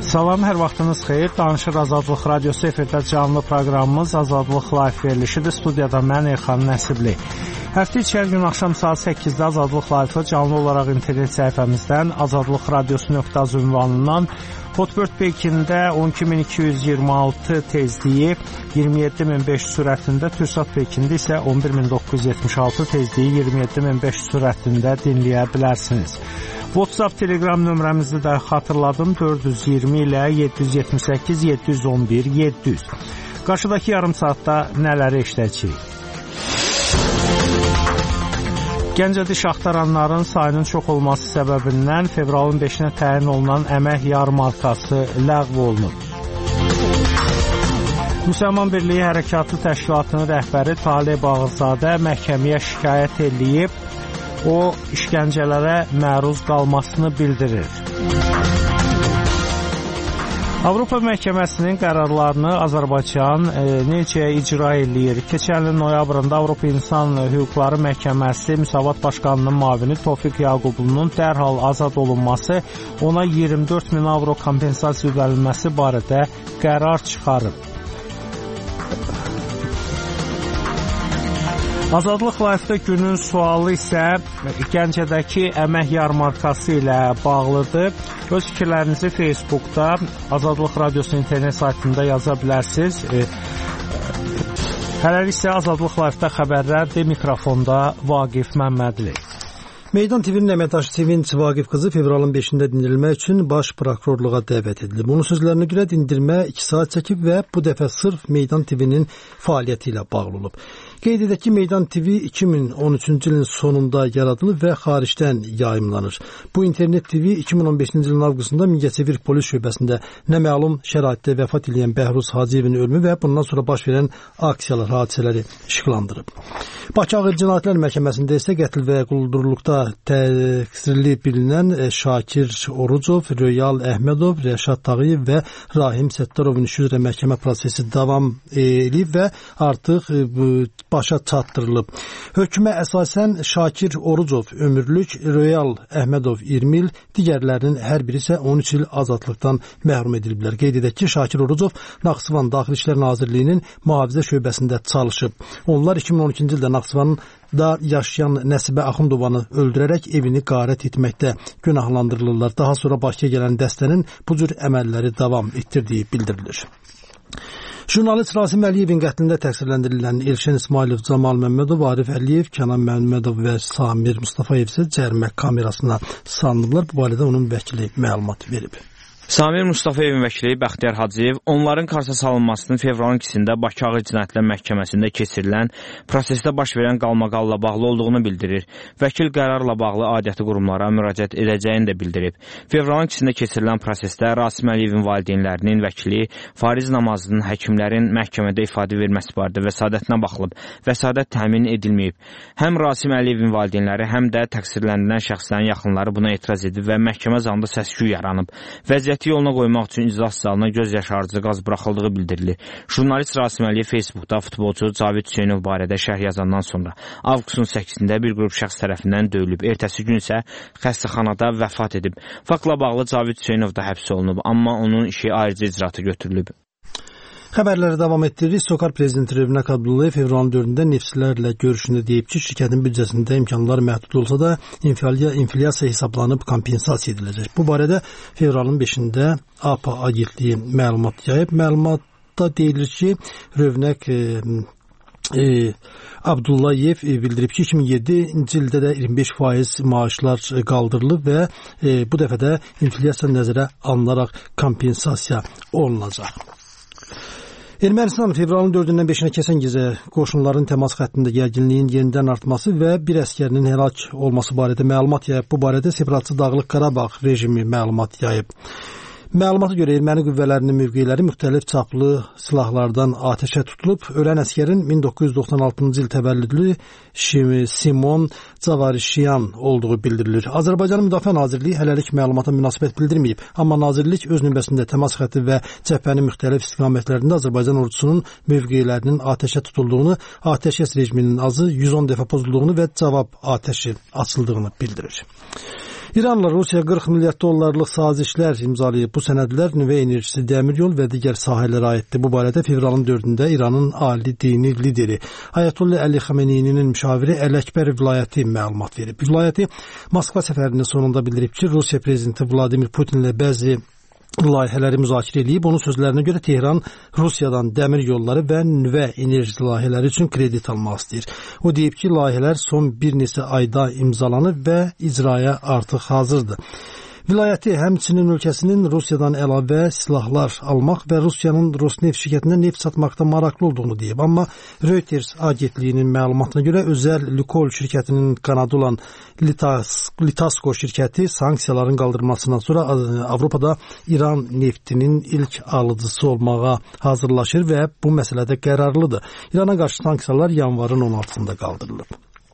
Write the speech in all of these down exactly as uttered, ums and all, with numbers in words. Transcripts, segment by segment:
Salam, hər vaxtınız xeyir. Danışır Azadlıq Radiosu efirdə canlı proqramımız Azadlıq Live verilişidir. Studiyada mən Elxan Nəsibli. Həftə içi hər gün axşam saat səkkizdə Azadlıq Live-ı canlı olaraq internet səhifəmizdən azadlıq radiosu nöqtə az ünvanından Hotbird Pekində on iki min iki yüz iyirmi altı tezliyi iyirmi yeddi min beş yüz sürətində, Türksat Pekində isə on bir min doqquz yüz yetmiş altı tezliyi iyirmi yeddi min beş yüz sürətində dinləyə bilərsiniz. WhatsApp, Telegram nömrəmizi də xatırladım. dörd yüz iyirmi ilə yeddi yüz yetmiş səkkiz yeddi yüz on bir yeddi yüz. Qarşıdakı yarım saatda nələri eşidəcəyik? Gəncədə iş axtaranların sayının çox olması səbəbindən fevralın beşinə təyin olunan əmək yarmarkası ləğv olunub. Müsəlman Birliyi Hərəkatı Təşkilatının rəhbəri Talib Bağırzadə məhkəməyə şikayət edib, o işgəncələrə məruz qalmasını bildirir. Avropa Məhkəməsinin qərarlarını Azərbaycan e, necə icra edir? Keçən ilin noyabrında Avropa İnsan Hüquqları Məhkəməsi Müsavat Başqanının müavini Tofiq Yaqublunun dərhal azad olunması, ona iyirmi dörd min avro kompensasiya verilməsi barədə qərar çıxarıb. Azadlıq Live-da günün sualı isə Gəncədəki əmək yarmarkası ilə bağlıdır. Öz fikirlərinizi Facebookda Azadlıq Radiosu internet saytında yaza bilərsiniz. Hələlik isə Azadlıq Live-da xəbərlərdir. Mikrofonda Vaqif Məmmədli. Meydan T V-nin əməkdaşı Sevinç Vaqif qızı fevralın beşində dindirilmək üçün baş prokurorluğa dəvət edilib. Onun sözlərinə görə dindirmə iki saat çəkib və bu dəfə sırf Meydan T V-nin fəaliyyəti ilə bağlı olub. Qeyd edək ki, Meydan T V iki min on üçüncü ilin sonunda yaradılıb və xaricdən yayımlanır. Bu internet T V iki min on beşinci ilin avqustunda Mingəçevir polis şöbəsində naməlum şəraitdə vəfat edən Bəhruz Hacıyevin ölümü və bundan sonra baş verən aksiyalar, hadisələri işıqlandırıb. Bakı Ağır Cinayətlər Məhkəməsində isə qətl və quldurluqda təqsirli bilinən Şakir Orucov, Röyal Əhmədov, Rəşad Tağıyev və Rahim Səttarovun işi üzrə məhkəmə prosesi davam edib və artıq başa çatdırılıb. Hökmə əsasən Şakir Orucov ömürlük, Röyal Əhmədov iyirmi il, digərlərinin hər biri isə on üç il azadlıqdan məhrum ediliblər. Qeyd edək ki, Şakir Orucov Naxçıvan Daxili İşlər Nazirliyinin mühafizə şöbəsində çalışıb. Onlar iki min on ikinci ildə Naxçıvanın da yaşayan Nəsibə Axundovanı öldürərək evini qarət etməkdə günahlandırılırlar. Daha sonra Bakıya gələn dəstənin bu cür əməlləri davam etdirdiyi bildirilir. Jurnalist Rasim Əliyevin qətlində təqsirləndirilən Elşən İsmailov, Camal Məmmədov, Arif Əliyev, Kənan Məmmədov və Samir Mustafayev isə cərimə kamerasına salınıblar. Bu barədə onun vəkili məlumat verib. Samir Mustafayevin vəkili Bəxtiyar Hacıyev onların karsa salınmasının fevralın ikisində Bakı Ağır Cinayətlər Məhkəməsində keçirilən prosesdə baş verən qalmaqalla bağlı olduğunu bildirir. Vəkil qərarla bağlı aidiyyatı qurumlara müraciət edəcəyini də bildirib. Fevralın ikisində keçirilən prosesdə Rasim Əliyevin valideynlərinin vəkili Fariz Namazının həkimlərin məhkəmədə ifadə verməsi barədə vəsadətinə baxılıb. Vəsadət təmin edilməyib. Həm Rasim Əliyevin valideynləri, həm də təqsirləndirilən şəxslərin yaxınları buna etiraz edib və məhkəmə zalında səs-küy yaranıb. Vəziyyət yoluna qoymaq üçün iclas zalına göz yaşarıcı qaz buraxıldığı bildirilir. Jurnalist Rasim Əliyev Facebookda futbolçu Cavid Hüseynov barədə şərh yazandan sonra avqustun səkkizində bir qrup şəxs tərəfindən döyülüb. Ertəsi gün isə xəstəxanada vəfat edib. Faktla bağlı Cavid Hüseynov da həbs olunub, amma onun işi ayrıca icraata götürülüb. Xəbərləri davam etdiririk. Sokar prezidenti Rövnək Abdullayev fevralın dördündə neftçilərlə görüşündə deyib ki, şirkətin büdcəsində imkanlar məhdud olsa da inflyasiya hesablanıb kompensasiya ediləcək. Bu barədə fevralın beşində A P A agentliyi məlumat yayıb. Məlumatda deyilir ki, Rövnək e, e, Abdullayev bildirib ki, iki min yeddinci ildə də iyirmi beş faiz maaşlar qaldırılıb və e, bu dəfə də inflyasiya nəzərə alınaraq kompensasiya olunacaq. Ermənistan fevralın dördündən beşinə keçən gecə qoşunların təmas xəttində gərginliyin yenidən artması və bir əskərinin həlak olması barədə məlumat yayıb. Bu barədə separatçı Dağlıq Qarabağ rejimi məlumat yayıb. Məlumata görə erməni qüvvələrinin mövqeləri müxtəlif çaplı silahlardan atəşə tutulub. Ölən əskərin min doqquz yüz doxsan altıncı il təvəllüdlü Simon Cavarişyan olduğu bildirilir. Azərbaycanın Müdafiə Nazirliyi hələlik məlumata münasibət bildirməyib, amma nazirlik öz növbəsində təmas xətti və cəbhənin müxtəlif istiqamətlərində Azərbaycan ordusunun mövqelərinin atəşə tutulduğunu, atəşkəs rejiminin azı yüz on dəfə pozulduğunu və cavab atəşi açıldığını bildirir. İranla Rusiya qırx milyard dollarlıq sazişlər imzalayıb. Bu sənədlər nüvə enerjisi, dəmir yol və digər sahələrə aiddir. Bu barədə fevralın dördündə İranın ali dini lideri Ayətullah Əli Xameneinin müşaviri Əl-Əkbər vilayəti məlumat verib. Vilayəti Moskva səfərinin sonunda bildirib ki, Rusiya prezidenti Vladimir Putinlə bəzi layihələri müzakirə edib. Onun sözlərinə görə Tehran Rusiyadan dəmir yolları və nüvə enerjisi layihələri üçün kredit almaq istəyir. O deyib ki, layihələr son bir neçə ayda imzalanıb və icraya artıq hazırdır. Vilayəti həmçinin ölkəsinin Rusiyadan əlavə silahlar almaq və Rusiyanın Rosneft şirkətinə neft satmaqda maraqlı olduğunu deyib. Amma Reuters agentliyinin məlumatına görə özəl Lukol şirkətinin kanadı olan Litasko şirkəti sanksiyaların qaldırılmasından sonra Avropada İran neftinin ilk alıcısı olmağa hazırlaşır və bu məsələdə qərarlıdır. İrana qarşı sanksiyalar yanvarın on altısında qaldırılıb.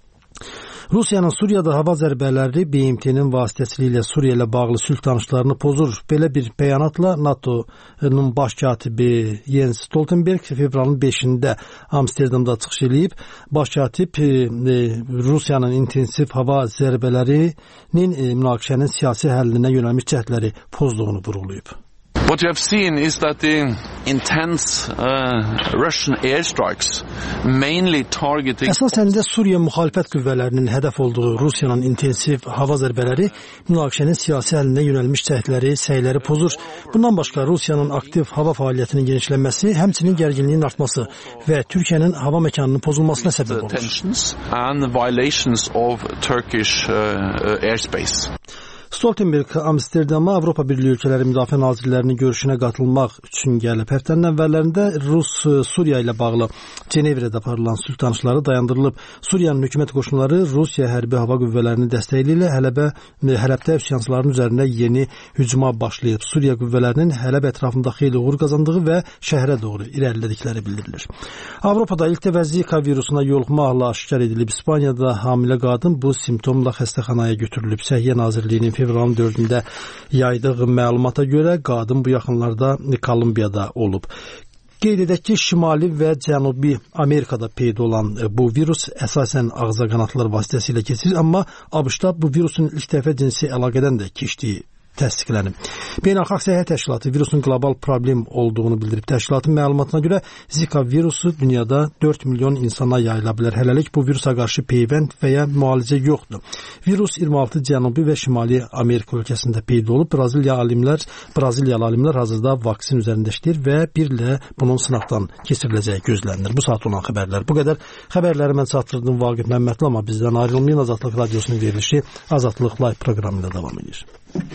Rusiyanın Suriyada hava zərbələri B M T-nin vasitəsilə ilə Suriya ilə bağlı sülh danışıqlarını pozur. Belə bir bəyanatla NATO'nun baş katibi Jens Stoltenberg fevralın beşində Amsterdamda çıxış edib. Baş katib Rusiyanın intensiv hava zərbələrinin münaqişənin siyasi həllinə yönəlmiş cəhdləri pozduğunu vurğulayıb. What you have seen is that the intense uh, Russian airstrikes mainly targeting... Əsasən də Suriya müxalifət qüvvələrinin hədəf olduğu Rusiyanın intensiv hava zərbələri münaqişənin siyasi həlinə yönəlmiş cəhdləri, səyləri pozur. Bundan başqa Rusiyanın aktiv hava fəaliyyətinin genişlənməsi, həmçinin gərginliyin artması və Türkiyənin hava məkanının pozulmasına səbəb olur. And violations of Turkish uh, airspace. Stoltenberg Amsterdama Avropa Birliyi ölkələri müdafiə nazirlərinin görüşünə qatılmaq üçün gəlib. Həftənin əvvəllərində Rus Suriya ilə bağlı Cenevrədə aparılan sülh danışıqları dayandırılıb. Suriyanın hökumət qoşunları Rusiya hərbi hava qüvvələrinin dəstəyi ilə Hələbə Hələbdə üsyançıların üzərində yeni hücuma başlayıb. Suriya qüvvələrinin Hələb ətrafında xeyli uğur qazandığı və şəhərə doğru irəlilədikləri bildirilir. Avropada ilk dəfə Zika virusuna yoluxmaqla aşkar edilib. İspaniyada hamilə qadın bu simptomla xəstəxanaya götürülüb. Səhiyyə Nazirliyinin fevralın dördündə yaydığı məlumata görə qadın bu yaxınlarda Kolumbiyada olub. Qeyd edək ki, Şimali və Cənubi Amerikada peyda olan bu virus əsasən ağzaqanadlar vasitəsilə keçir, amma ABŞ-da bu virusun ilk dəfə cinsi əlaqədən də keçdiyi təsdiqlənib. Beynəlxalq Səhiyyə Təşkilatı virusun qlobal problem olduğunu bildirib. Təşkilatın məlumatına görə Zika virusu dünyada dörd milyon insana yayıla bilər. Hələlik bu virusa qarşı peyvənd və ya müalicə yoxdur. Virus iyirmi altı Cənubi və Şimali Amerika ölkəsində peyda olub. Braziliya alimlər, Braziliyalı alimlər hazırda vaksin üzərində işləyir və bir ilə bunun sınaqdan keçiriləcəyi gözlənilir. Bu saat olan xəbərlər bu qədər. Xəbərləri mən çatdırdım Vaqif Məmmədli, amma bizdən ayrılmayın. Azadlıq Radiosunun verilişi Azadlıq Live proqramı ilə davam edir.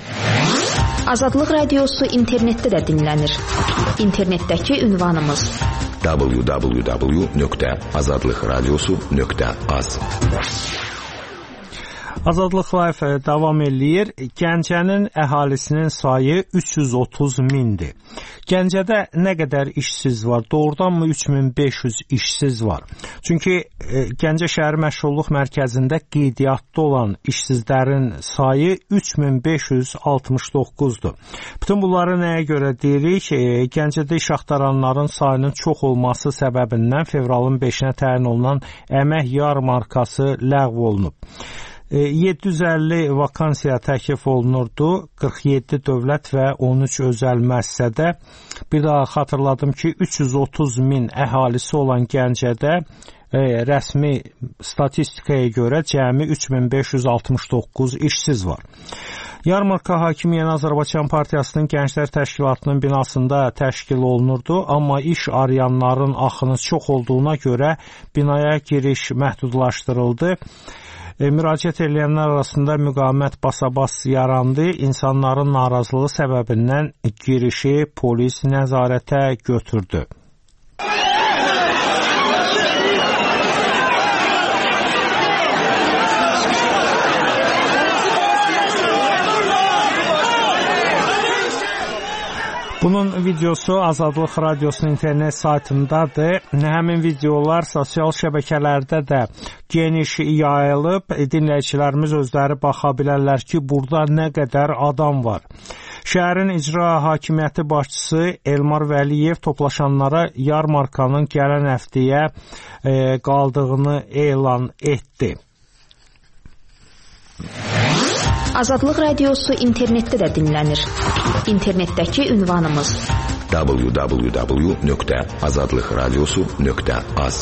Azadlıq Radiosu internetdə də dinlənir. İnternetdəki ünvanımız w w w nöqtə azadlıq radiosu nöqtə az. Azadlıq Live davam eləyir. Gəncənin əhalisinin sayı üç yüz otuz mindir. Gəncədə nə qədər işsiz var? Doğrudanmı üç min beş yüz işsiz var? Çünki e, Gəncə şəhər məşğulluq mərkəzində qeydiyyatda olan işsizlərin sayı üç min beş yüz altmış doqquzdur. Bütün bunları nəyə görə deyirik? E, Gəncədə iş axtaranların sayının çox olması səbəbindən fevralın beşinə təyin olunan əmək yarmarkası ləğv olunub. yeddi yüz əlli vakansiya təklif olunurdu. qırx yeddi dövlət və on üç özəl müəssisədə. Bir daha xatırladım ki, üç yüz otuz min əhalisi olan Gəncədə e, rəsmi statistikaya görə cəmi üç min beş yüz altmış doqquz işsiz var. Yarmarka Hakim Yeni Azərbaycan Partiyasının Gənclər Təşkilatının binasında təşkil olunurdu, amma iş arayanların axını çox olduğuna görə binaya giriş məhdudlaşdırıldı. E, müraciət edilənlər arasında müqavimət basa-bas yarandı. İnsanların narazılığı səbəbindən girişi polis nəzarətə götürdü. Bunun videosu Azadlıq Radiosunun internet saytındadır. Həmin videolar sosial şəbəkələrdə də geniş yayılıb. Dinləyicilərimiz özləri baxa bilərlər ki, burada nə qədər adam var. Şəhərin icra hakimiyyəti başçısı Elmar Vəliyev toplaşanlara yarmarkanın gələn həftəyə e, qaldığını elan etdi. Azadlıq Radiosu internetdə də dinlənir. İnternetdəki ünvanımız w w w nöqtə azadlıq radiosu nöqtə az.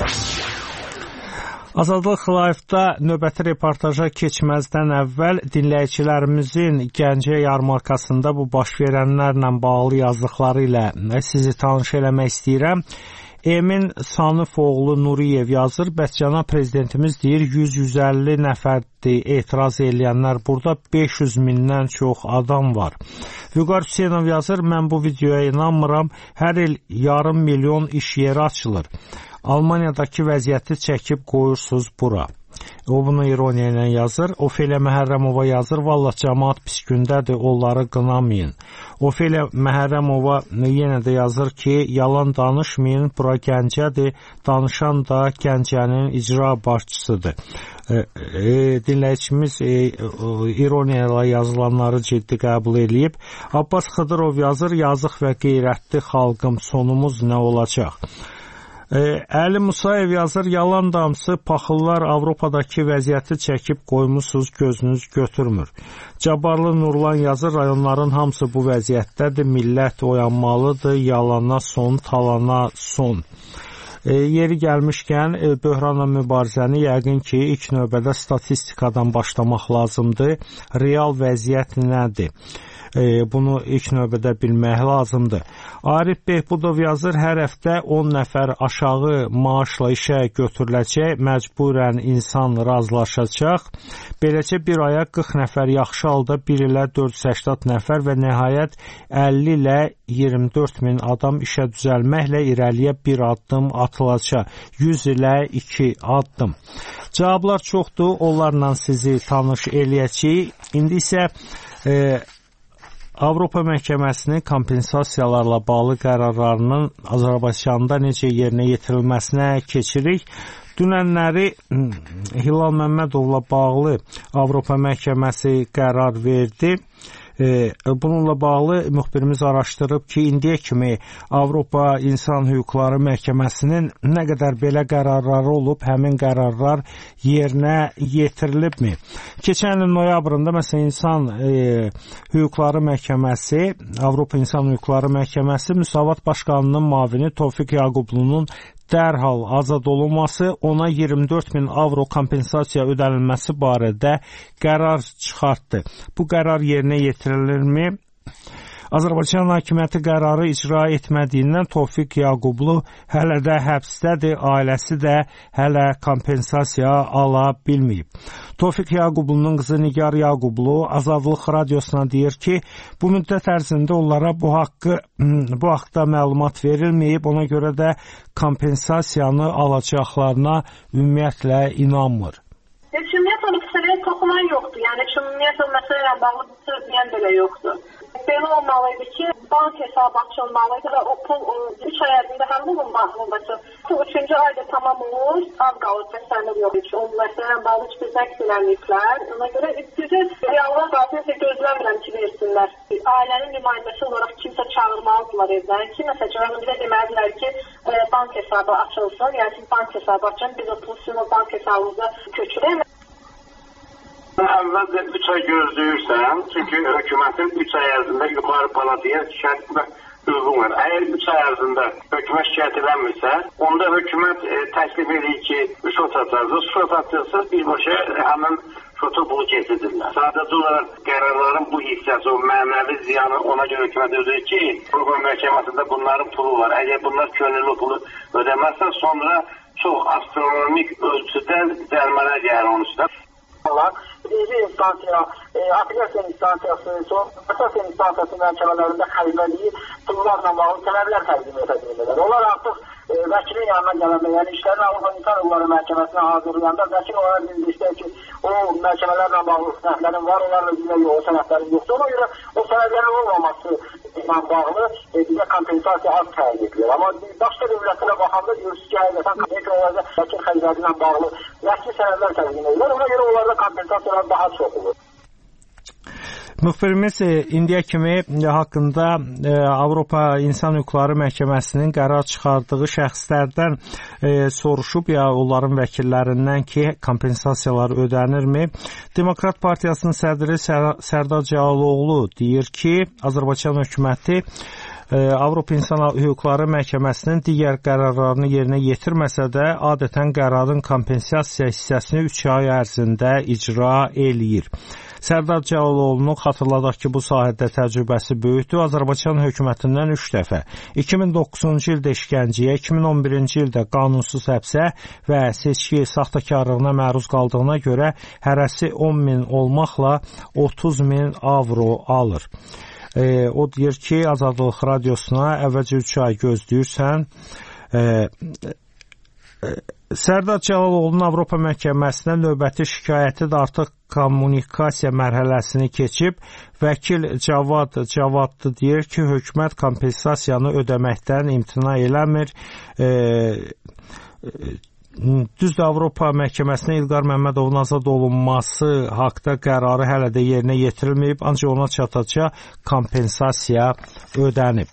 Azadlıq Live-da növbəti reportaja keçməzdən əvvəl dinləyicilərimizin Gəncə yarmarkasında bu baş verənlərlə bağlı yazdıqları ilə sizi tanış eləmək istəyirəm. Emin Sanıfoğlu Nuriyev yazır, Bətcana prezidentimiz deyir yüz yüz əlli nəfərdir etiraz eləyənlər, burada beş yüz mindən çox adam var. Vüqar Hüseynov yazır, mən bu videoya inanmıram, hər il yarım milyon iş yeri açılır. Almaniyadakı vəziyyəti çəkib qoyursunuz bura. O bunu ironiya ilə yazır. Ofeliya Məhərrəmova yazır, valla cəmaat pis gündədir, onları qınamayın. Ofeliya Məhərrəmova yenə də yazır ki, yalan danışmayın, bura Gəncədir, danışan da Gəncənin icra başçısıdır. E, e, dinləyicimiz e, ironiya ilə yazılanları ciddi qəbul edib. Abbas Xıdırov yazır, yazıq və qeyrətli xalqım, sonumuz nə olacaq? Əli Musayev yazır, yalan damsı, paxıllar Avropadakı vəziyyəti çəkib qoymusunuz, gözünüz götürmür. Cabarlı Nurlan yazır, rayonların hamısı bu vəziyyətdədir, millət oyanmalıdır, yalana son, talana son. E, yeri gəlmişkən e, böhranla mübarizəni yəqin ki, ilk növbədə statistikadan başlamaq lazımdır. Real vəziyyət nədir? E, bunu ilk növbədə bilmək lazımdır. Arif Behbudov yazır, hər həftə on nəfər aşağı maaşla işə götürüləcək, məcburən insan razılaşacaq. Beləcə bir aya qırx nəfər yaxşı halda, bir ilə dörd yüz səksən nəfər və nəhayət əlli ilə iyirmi dörd min adam işə düzəlməklə irəliyə bir addım atılacaq. yüz ilə iki addım. Cavablar çoxdur, onlarla sizi tanış eləyəcəyik. İndi isə e, Avropa Məhkəməsinin kompensasiyalarla bağlı qərarlarının Azərbaycanda necə yerinə yetirilməsinə keçirik. Dünənləri Hilal Məmmədovla bağlı Avropa Məhkəməsi qərar verdi. Bununla bağlı müxbirimiz araşdırıb ki, indiyə kimi Avropa İnsan Hüquqları Məhkəməsinin nə qədər belə qərarları olub, həmin qərarlar yerinə yetirilibmi? Keçən ilin noyabrında məsələn İnsan e, Hüquqları Məhkəməsi, Avropa İnsan Hüquqları Məhkəməsi Müsavat Başqanının müavini Tofiq Yaqublunun dərhal azad olunması, ona iyirmi dörd min avro kompensasiya ödənilməsi barədə qərar çıxartdı. Bu qərar yerinə yetirilirmi? Azərbaycan hakimiyyəti qərarı icra etmədiyindən Tofiq Yaqublu hələ də həbsdədir, ailəsi də hələ kompensasiya ala bilməyib. Tofiq Yaqublunun qızı Nigar Yaqublu Azadlıq Radiosuna deyir ki, bu müddət ərzində onlara bu haqqı bu haqda məlumat verilməyib, ona görə də kompensasiyanı alacaqlarına ümumiyyətlə inanmır. Heç ümumiyyətlə məsələyə toxunan yoxdur. Yəni heç ümumiyyətlə məsələ ilə bağlı bir söz deyən belə yoxdur. Belə olmalıydı ki, bank hesabı açılmalıydı və o pul üç ay ərzində həm bulun bankında. Üçüncü ayda tamam olur, az qalır, təsəmmür yox heç. O məsələ ilə bağlı hiçbir zəks eləməyiblər. Ona görə düzü reallar qalsın, gözləmirəm ki, versinlər. Ailənin nümayəndəsi olaraq kimsə çağırmalıdırlar evdən ki, məsələn, bizə deməlilər ki, bank hesabı açılsın, yəni siz bank hesabı açın, biz o pul sizin o bank hesabınıza köçürək. Əvvəlcə üç ay gözləyirsən, çünki hökumətin üç ay ərzində yuxarı palataya şikayət və hüququn var. Əgər üç ay ərzində hökumət şikayət edilmirsə, onda hökumət e, təklif edir ki, şot atacaqsa, şot atacaqsa birbaşa həmin şotu pulu keçirirlər. Sadəcə olaraq qərarların bu hissəsi, o mənəvi ziyanı ona görə hökumət ödəyir ki, Avropa Məhkəməsində bunların pulu var. Əgər bunlar könüllü pulu ödəməzsə, sonra çox astronomik ölçüdə cərimənə gəlir onun üstə. Birinci instansiya, e, apellyasiya instansiyası, əsas instansiyası məhkəmələrində xəlifəliyi pullarla bağlı tələblər təqdim edilirlər. Onlar artıq e, vəkilin yanına gələndə, yəni işlərin Avropa İnsan Hüquqları Məhkəməsinə hazırlayanda vəkil onlara bildirsə ki, o məhkəmələrlə bağlı sənədlərin var, onlarla bizə yox, o sənədlərin yoxdur. Ona görə o sənədlərin olmaması ilə bağlı e, bizə kompensasiya az təyin edilir. Amma başqa dövlətlərə baxanda görürsünüz ki, həqiqətən vəkil xəlifəliyi ilə bağlı rəsmi sənədlər təqdim edilir. Ona görə onlarda kompensasiyalar daha çox olur. Müxbirimiz indiyə kimi haqqında Avropa İnsan Hüquqları Məhkəməsinin qərar çıxardığı şəxslərdən soruşub ya onların vəkillərindən ki, kompensasiyalar ödənirmi? Demokrat Partiyasının sədri Sərdar Cəlaloğlu deyir ki, Azərbaycan hökuməti Avropa İnsan Hüquqları Məhkəməsinin digər qərarlarını yerinə yetirməsə də, adətən qərarın kompensasiya hissəsini üç ay ərzində icra eləyir. Sərdar Cəlaloğlu'nun xatırladaq ki, bu sahədə təcrübəsi böyükdür. Azərbaycan hökumətindən üç dəfə iki min doqquzuncu ildə işgəncəyə, iki min on birinci ildə qanunsuz həbsə və seçki saxtakarlığına məruz qaldığına görə hərəsi on min olmaqla otuz min avro alır. E, o deyir ki, Azadlıq Radiosuna əvvəlcə üç ay gözləyirsən. E, e, Sərdar Cəlaloğlu'nun Avropa Məhkəməsinə növbəti şikayəti də artıq kommunikasiya mərhələsini keçib. Vəkil Cavad Cavadlı deyir ki, hökumət kompensasiyanı ödəməkdən imtina eləmir. E, Düzdür, Avropa Məhkəməsinə İlqar Məmmədovun azad olunması haqda qərarı hələ də yerinə yetirilməyib, ancaq ona çatacaq kompensasiya ödənib.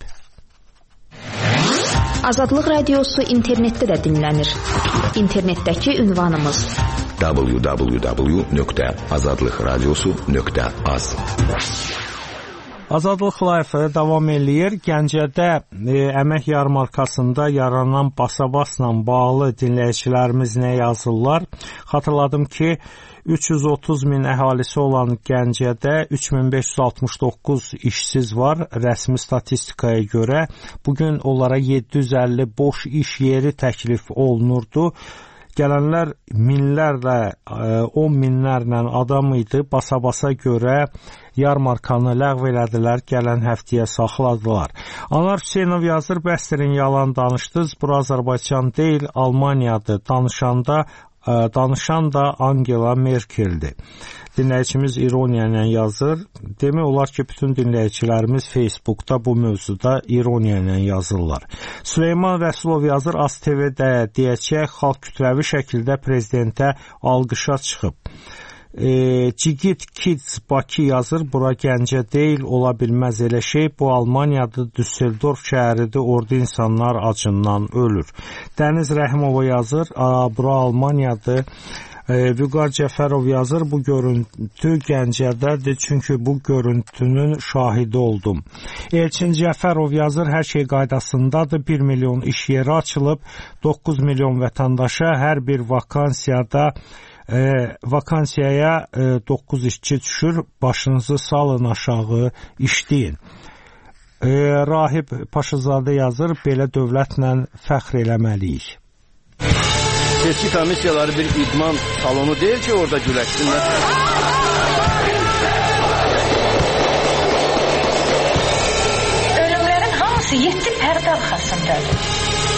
Azadlıq Radiosu internetdə də dinlənir. İnternetdəki ünvanımız w w w nöqtə azadlıq radiosu nöqtə az. Azadlıq Live davam eləyir. Gəncədə e, əmək yarmarkasında yaranan basa-basla bağlı dinləyicilərimiz nə yazırlar? Xatırladım ki, üç yüz otuz min əhalisi olan Gəncədə üç min beş yüz altmış doqquz işsiz var rəsmi statistikaya görə. Bugün onlara yeddi yüz əlli boş iş yeri təklif olunurdu. Gələnlər minlərlə, on minlərlə adam idi. Basa-basa görə yarmarkanı ləğv elədilər, gələn həftəyə saxladılar. Anar Hüseynov yazır, bəsdirin yalan danışdınız, bura Azərbaycan deyil, Almaniyadır. Danışanda Danışan da Angela Merkel'dir. Dinləyicimiz ironiya ilə yazır. Demək olar ki, bütün dinləyicilərimiz Facebookda bu mövzuda ironiya ilə yazırlar. Süleyman Rəsulov yazır, A S T V-də deyəcək, xalq kütləvi şəkildə prezidentə alqışa çıxıb. E, Cigit Kids Bakı yazır, bura Gəncə deyil, ola bilməz elə şey, bu Almaniyadır, Düsseldorf şəhəridir, orada insanlar acından ölür. Dəniz Rəhimova yazır, bura Almaniyadır. e, Vüqar Cəfərov yazır, bu görüntü Gəncədədir, çünki bu görüntünün şahidi oldum. Elçin Cəfərov yazır, hər şey qaydasındadır, bir milyon iş yeri açılıb, doqquz milyon vətəndaşa hər bir vakansiyada E, vakansiyaya e, doqquz işçi düşür, başınızı salın aşağı, işləyin. E, Rahib Paşazadə yazır, belə dövlətlə fəxr eləməliyik. Seçki komissiyaları bir idman salonu deyil ki, orada güləşsinlər. Ölümlərin hamısı yeddi pərdə arxasındadır.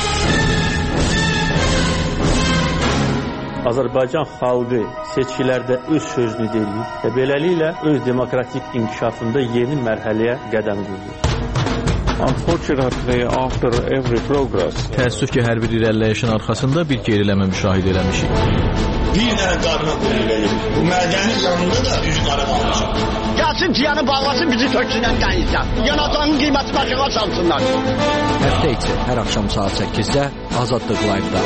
Azərbaycan xalqı seçkilərdə öz sözünü deyir və beləliklə öz demokratik inkişafında yeni mərhələyə qədəm qoyur. Unfortunately, after every progress, təəssüf ki, hər bir irəliləyişin arxasında bir geriləmə müşahidə eləmişik. Bir dənə qarına qoyulur. Bu mədənin yanında da üç qara qalmışıq. Gəlsin ciyanı bağlasın, bizi töksünən qəyizdən. Yanacağının qiyməti başına çalsınlar. Həftə içi hər axşam saat səkkizdə Azadlıq Live-da.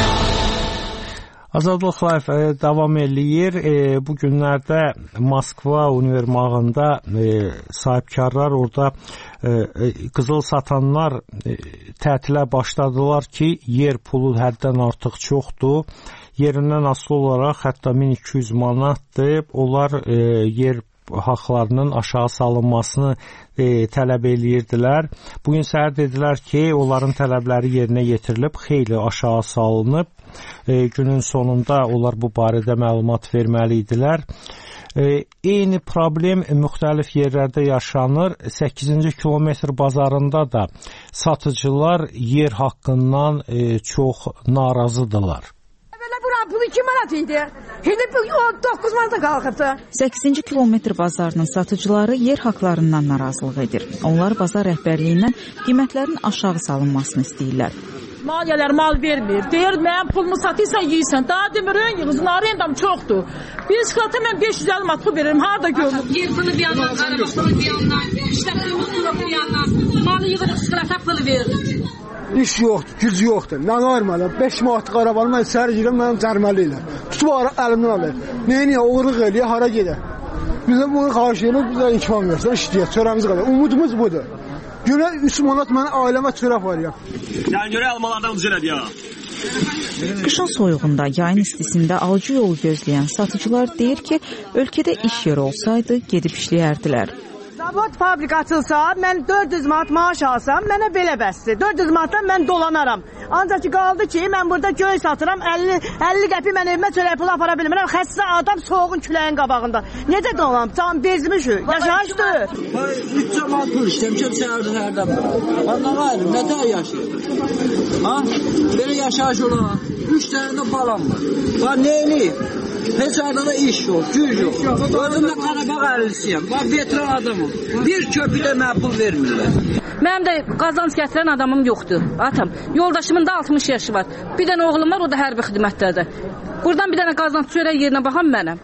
Azadlıq Live e, davam eləyir. E, bu günlərdə Moskva univermağında e, sahibkarlar orada e, e, qızıl satanlar e, tətilə başladılar ki, yer pulu həddən artıq çoxdur. Yerindən asılı olaraq hətta min iki yüz manatdır. Onlar e, yer haqlarının aşağı salınmasını e, tələb eləyirdilər. Bugün səhər dedilər ki, onların tələbləri yerinə yetirilib, xeyli aşağı salınıb. E, günün sonunda onlar bu barədə məlumat verməli idilər. E, eyni problem müxtəlif yerlərdə yaşanır. səkkizinci kilometr bazarında da satıcılar yer haqqından e, çox narazıdırlar. Bu iki manat idi. Şimdi doqquz manata qalxıbdı. səkkizinci kilometr bazarının satıcıları yer haqlarından narazılıq edir. Onlar bazar rəhbərliyindən qiymətlərin aşağı salınmasını istəyirlər. Maliyyələr mal vermir. Deyir, mənim pulumu satırsan, yeyirsən. Daha demirin, yığızın arendam çoxdur. Bir skata mən beş yüz əlli manat pul veririm. Harada görürüm? Yer pulu bir yandan, araba pulu bir yandan, işlətdiyimiz pulu bir yandan. Malı yığırıq, skata pulu veririk. İş yoxdur, güc yoxdur. Mən armalı, beş manatlıq arabanı mən səhər girəm, mənim cərməli ilə. Tutub əlimdən alır. Neyini, uğurluq eləyə, hara gedə? Bizə bunu xahiş edirik, bizə imkan versin, işləyək, çörəmiz qədər. Umudumuz budur. Günə üç manat mənə ailəmə çörək var ya. Yəni görə almalardan ucuz elədi ya. Qışın soyuğunda, yayın istisində alıcı yolu gözləyən satıcılar deyir ki, ölkədə iş yeri olsaydı gedib işləyərdilər. Zavod fabrika açılsa, mən dörd yüz manat maaş alsam, mənə belə bəsdir. dörd yüz manatdan mən dolanaram. Ancaq ki, qaldı ki, mən burada göy satıram, əlli, əlli qəpi mən evimə çörək pulu apara bilmirəm. Xəstə adam soğuğun küləyin qabağında. Necə dolanam? Can bezmişik, yaşayışdır. üç manat pul işləmişəm səhərdən hərdən. Ondan ayrı, nə daha yaşayır? Ha? Belə yaşayış olan, üç dənə də balam var. Var, neyini? Heç arada da iş yok, güc yok. Özümdə Qarabağ ərlisiyəm, var, veteran adamım. Bir köpü də mənə pul vermirlər. Mənim də qazanc gətirən adamım yoxdur, atam. Yoldaşımın da altmış yaşı var. Bir dənə oğlum var, o da hərbi xidmətdədir. Buradan bir dənə qazanc çörək yerinə baxan mənəm.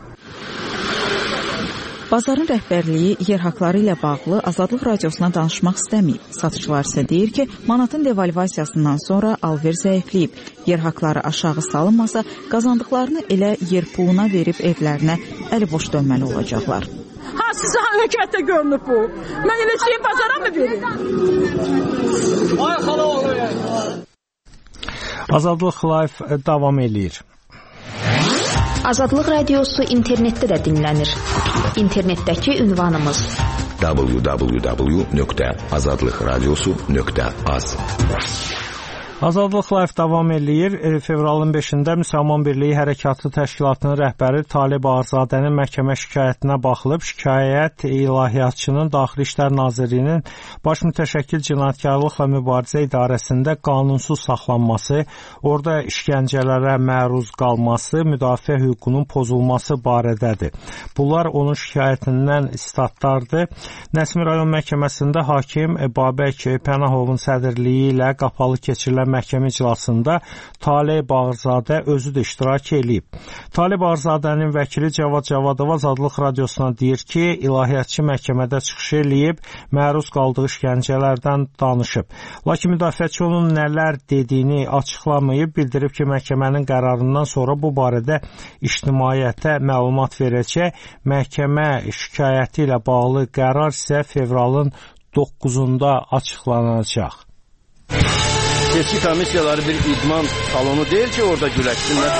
Bazarın rəhbərliyi yer haqları ilə bağlı Azadlıq Radiosuna danışmaq istəməyib. Satıcılar isə deyir ki, manatın devalvasiyasından sonra alver zəifləyib. Yer haqları aşağı salınmasa, qazandıqlarını elə yer puluna verib evlərinə əli boş dönməli olacaqlar. Ha, sizə hökumətdə görünür bu. Mən elə şeyi bazara mı verim? Ay xala olur ya. Azadlıq Live davam eləyir. Azadlıq Radiosu internetdə də dinlənir. İnternetdəki ünvanımız w w w nöqtə azadlıq radiosu nöqtə az. Azadlıq Live davam eləyir. Fevralın beşində Müsəlman Birliyi Hərəkatı Təşkilatının rəhbəri Talib Arzadənin məhkəmə şikayətinə baxılıb. Şikayət İlahiyyatçının Daxili İşlər Nazirliyinin Baş Mütəşəkkil Cinayətkarlıqla Mübarizə İdarəsində qanunsuz saxlanması, orada işgəncələrə məruz qalması, müdafiə hüququnun pozulması barədədir. Bunlar onun şikayətindən istatlardır. Nəsimi rayon məhkəməsində hakim Babək Pənahovun sədrliyi ilə qapalı keçirilən məhkəmə iclasında Talib Ağzadə özü də iştirak eləyib. Talib Ağzadənin vəkili Cavad Cavadov Azadlıq Radiosuna deyir ki, ilahiyyatçı məhkəmədə çıxış eləyib, məruz qaldığı işgəncələrdən danışıb. Lakin müdafiəçi onun nələr dediyini açıqlamayıb, bildirib ki, məhkəmənin qərarından sonra bu barədə ictimaiyyətə məlumat verəcək. Məhkəmə şikayəti ilə bağlı qərar isə fevralın doqquzunda açıqlanacaq. Seçki komissiyaları bir idman salonu deyil ki, orada güləşsinlər.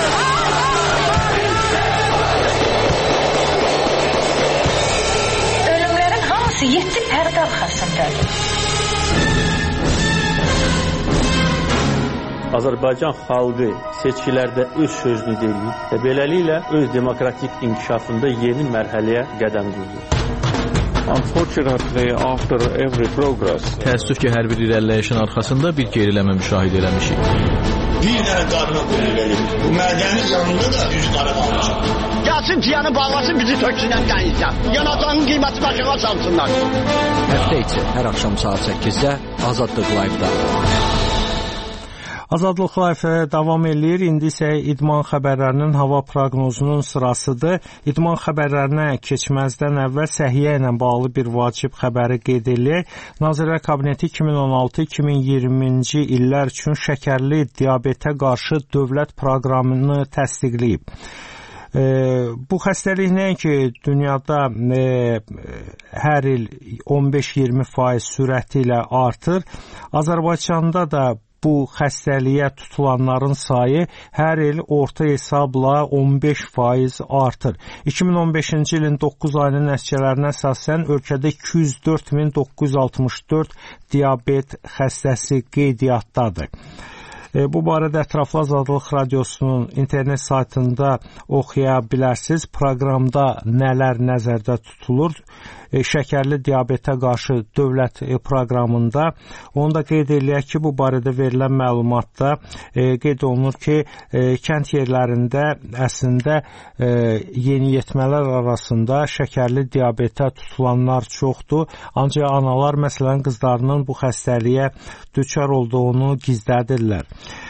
Ölümlərin hamısı yeddi pərdə arxasındadır. Azərbaycan xalqı seçkilərdə öz sözünü deyir və beləliklə öz demokratik inkişafında yeni mərhələyə qədəm qoyur. Unfortunately, after every progress, təəssüf ki, hər bir irəliləyişin arxasında bir geriləmə müşahidə eləmişik. Bir dənə qarına qoyulur. Bu mədəni yanında da üç qara qalmışıq. Gəlsin tiyanı bağlasın, bizi töksünən dənizdən. Yanatanın qiyməti başına salsınlar. Həftə içi hər axşam saat səkkizdə Azadlıq Live-da. Azadlıq Live davam eləyir. İndi isə idman xəbərlərinin hava proqnozunun sırasıdır. İdman xəbərlərinə keçməzdən əvvəl səhiyyə ilə bağlı bir vacib xəbəri qeyd edilir. Nazirlər Kabineti iki min on altı iki min iyirminci illər üçün şəkərli diabetə qarşı dövlət proqramını təsdiqləyib. E, bu xəstəlik nəinki dünyada e, hər il on beş iyirmi faiz sürəti ilə artır. Azərbaycanda da bu xəstəliyə tutulanların sayı hər il orta hesabla on beş faiz artır. iki min on beşinci ilin doqquz ayının nəticələrinə əsasən ölkədə iki yüz dörd min doqquz yüz altmış dörd diabet xəstəsi qeydiyyatdadır. E, bu barədə ətraflı Azadlıq Radiosunun internet saytında oxuya bilərsiniz. Proqramda nələr nəzərdə tutulur? e, şəkərli diabetə qarşı dövlət e, proqramında. Onu da qeyd eləyək ki, bu barədə verilən məlumatda e, qeyd olunur ki, e, kənd yerlərində əslində e, yeniyetmələr arasında şəkərli diabetə tutulanlar çoxdur. Ancaq analar məsələn qızlarının bu xəstəliyə düçar olduğunu gizlədirlər.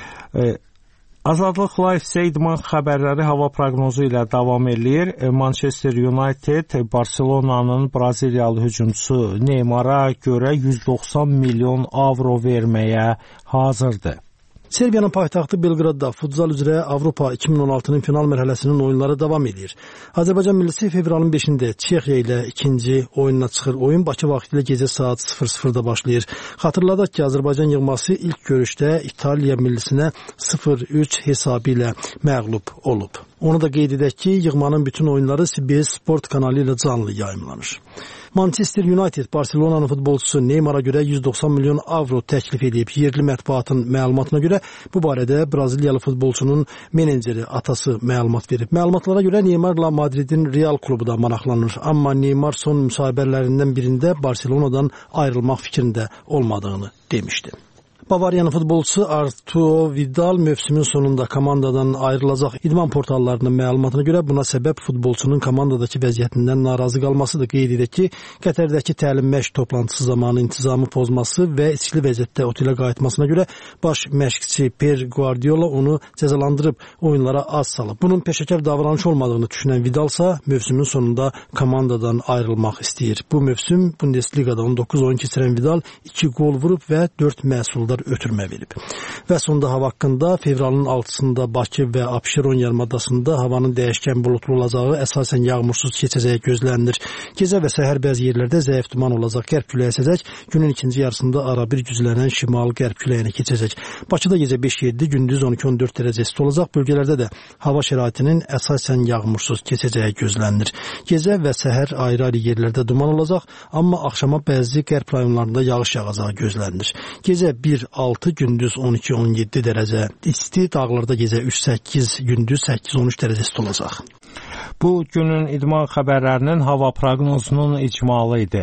E, Azadlıq Live isə idman xəbərləri hava proqnozu ilə davam edir. Manchester United Barcelona'nın Braziliyalı hücumçusu Neymar'a görə yüz doxsan milyon avro verməyə hazırdır. Serbiyanın paytaxtı Belqradda futsal üzrə Avropa iki min on altının final mərhələsinin oyunları davam edir. Azərbaycan millisi fevralın beşində Çexiya ilə ikinci oyununa çıxır. Oyun Bakı vaxtı ilə gecə saat sıfır sıfırda başlayır. Xatırladaq ki, Azərbaycan yığması ilk görüşdə İtaliya millisinə sıfır üç hesabı ilə məğlub olub. Onu da qeyd edək ki, yığmanın bütün oyunları C B S Sport kanalı ilə canlı yayımlanır. Manchester United Barcelona'nın futbolçusu Neymar'a görə yüz doxsan milyon avro təklif edib. Yerli mətbuatın məlumatına görə bu barədə Braziliyalı futbolçunun meneceri, atası məlumat verib. Məlumatlara görə Neymar'la Madridin Real klubu da maraqlanır. Amma Neymar son müsahibələrindən birində Barcelona'dan ayrılmaq fikrində olmadığını demişdi. Bavariyanın futbolçusu Arturo Vidal mövsümün sonunda komandadan ayrılacaq. İdman portallarının məlumatına görə buna səbəb futbolçunun komandadakı vəziyyətindən narazı qalmasıdır. Qeyd edək ki, Qətərdəki təlim-məşq toplantısı zamanı intizamı pozması və içkili vəziyyətdə otelə qayıtmasına görə baş məşqçi Per Guardiola onu cəzalandırıb, oyunlara az salıb. Bunun peşəkar davranış olmadığını düşünən Vidalsa mövsümün sonunda komandadan ayrılmaq istəyir. Bu mövsüm Bundesligada on doqquz oyun keçirən Vidal iki gol vurub və dörd məhsuldar ötürmə verib. Və sonda hava haqqında fevralın altısında Bakı və Abşeron yarımadasında havanın dəyişkən bulutlu olacağı, əsasən yağmursuz keçəcəyi gözlənilir. Gecə və səhər bəzi yerlərdə zəif duman olacaq, qərb küləyi əsəcək. Günün ikinci yarısında arabir güclənən şimal-qərb küləyinə keçəcək. Bakıda gecə beş yeddi, gündüz on iki on dörd dərəcə isti olacaq. Bölgələrdə də hava şəraitinin əsasən yağmursuz keçəcəyi gözlənilir. Gecə və səhər ayrı-ayrı yerlərdə duman olacaq, amma axşama bəzi qərb rayonlarında yağış yağacağı gözlənilir. Gecə bir altı, gündüz on iki on yeddi dərəcə isti, dağlarda gecə üç səkkiz, gündüz səkkiz on üç dərəcə isti olacaq. Bu günün idman xəbərlərinin hava proqnozunun icmalı idi.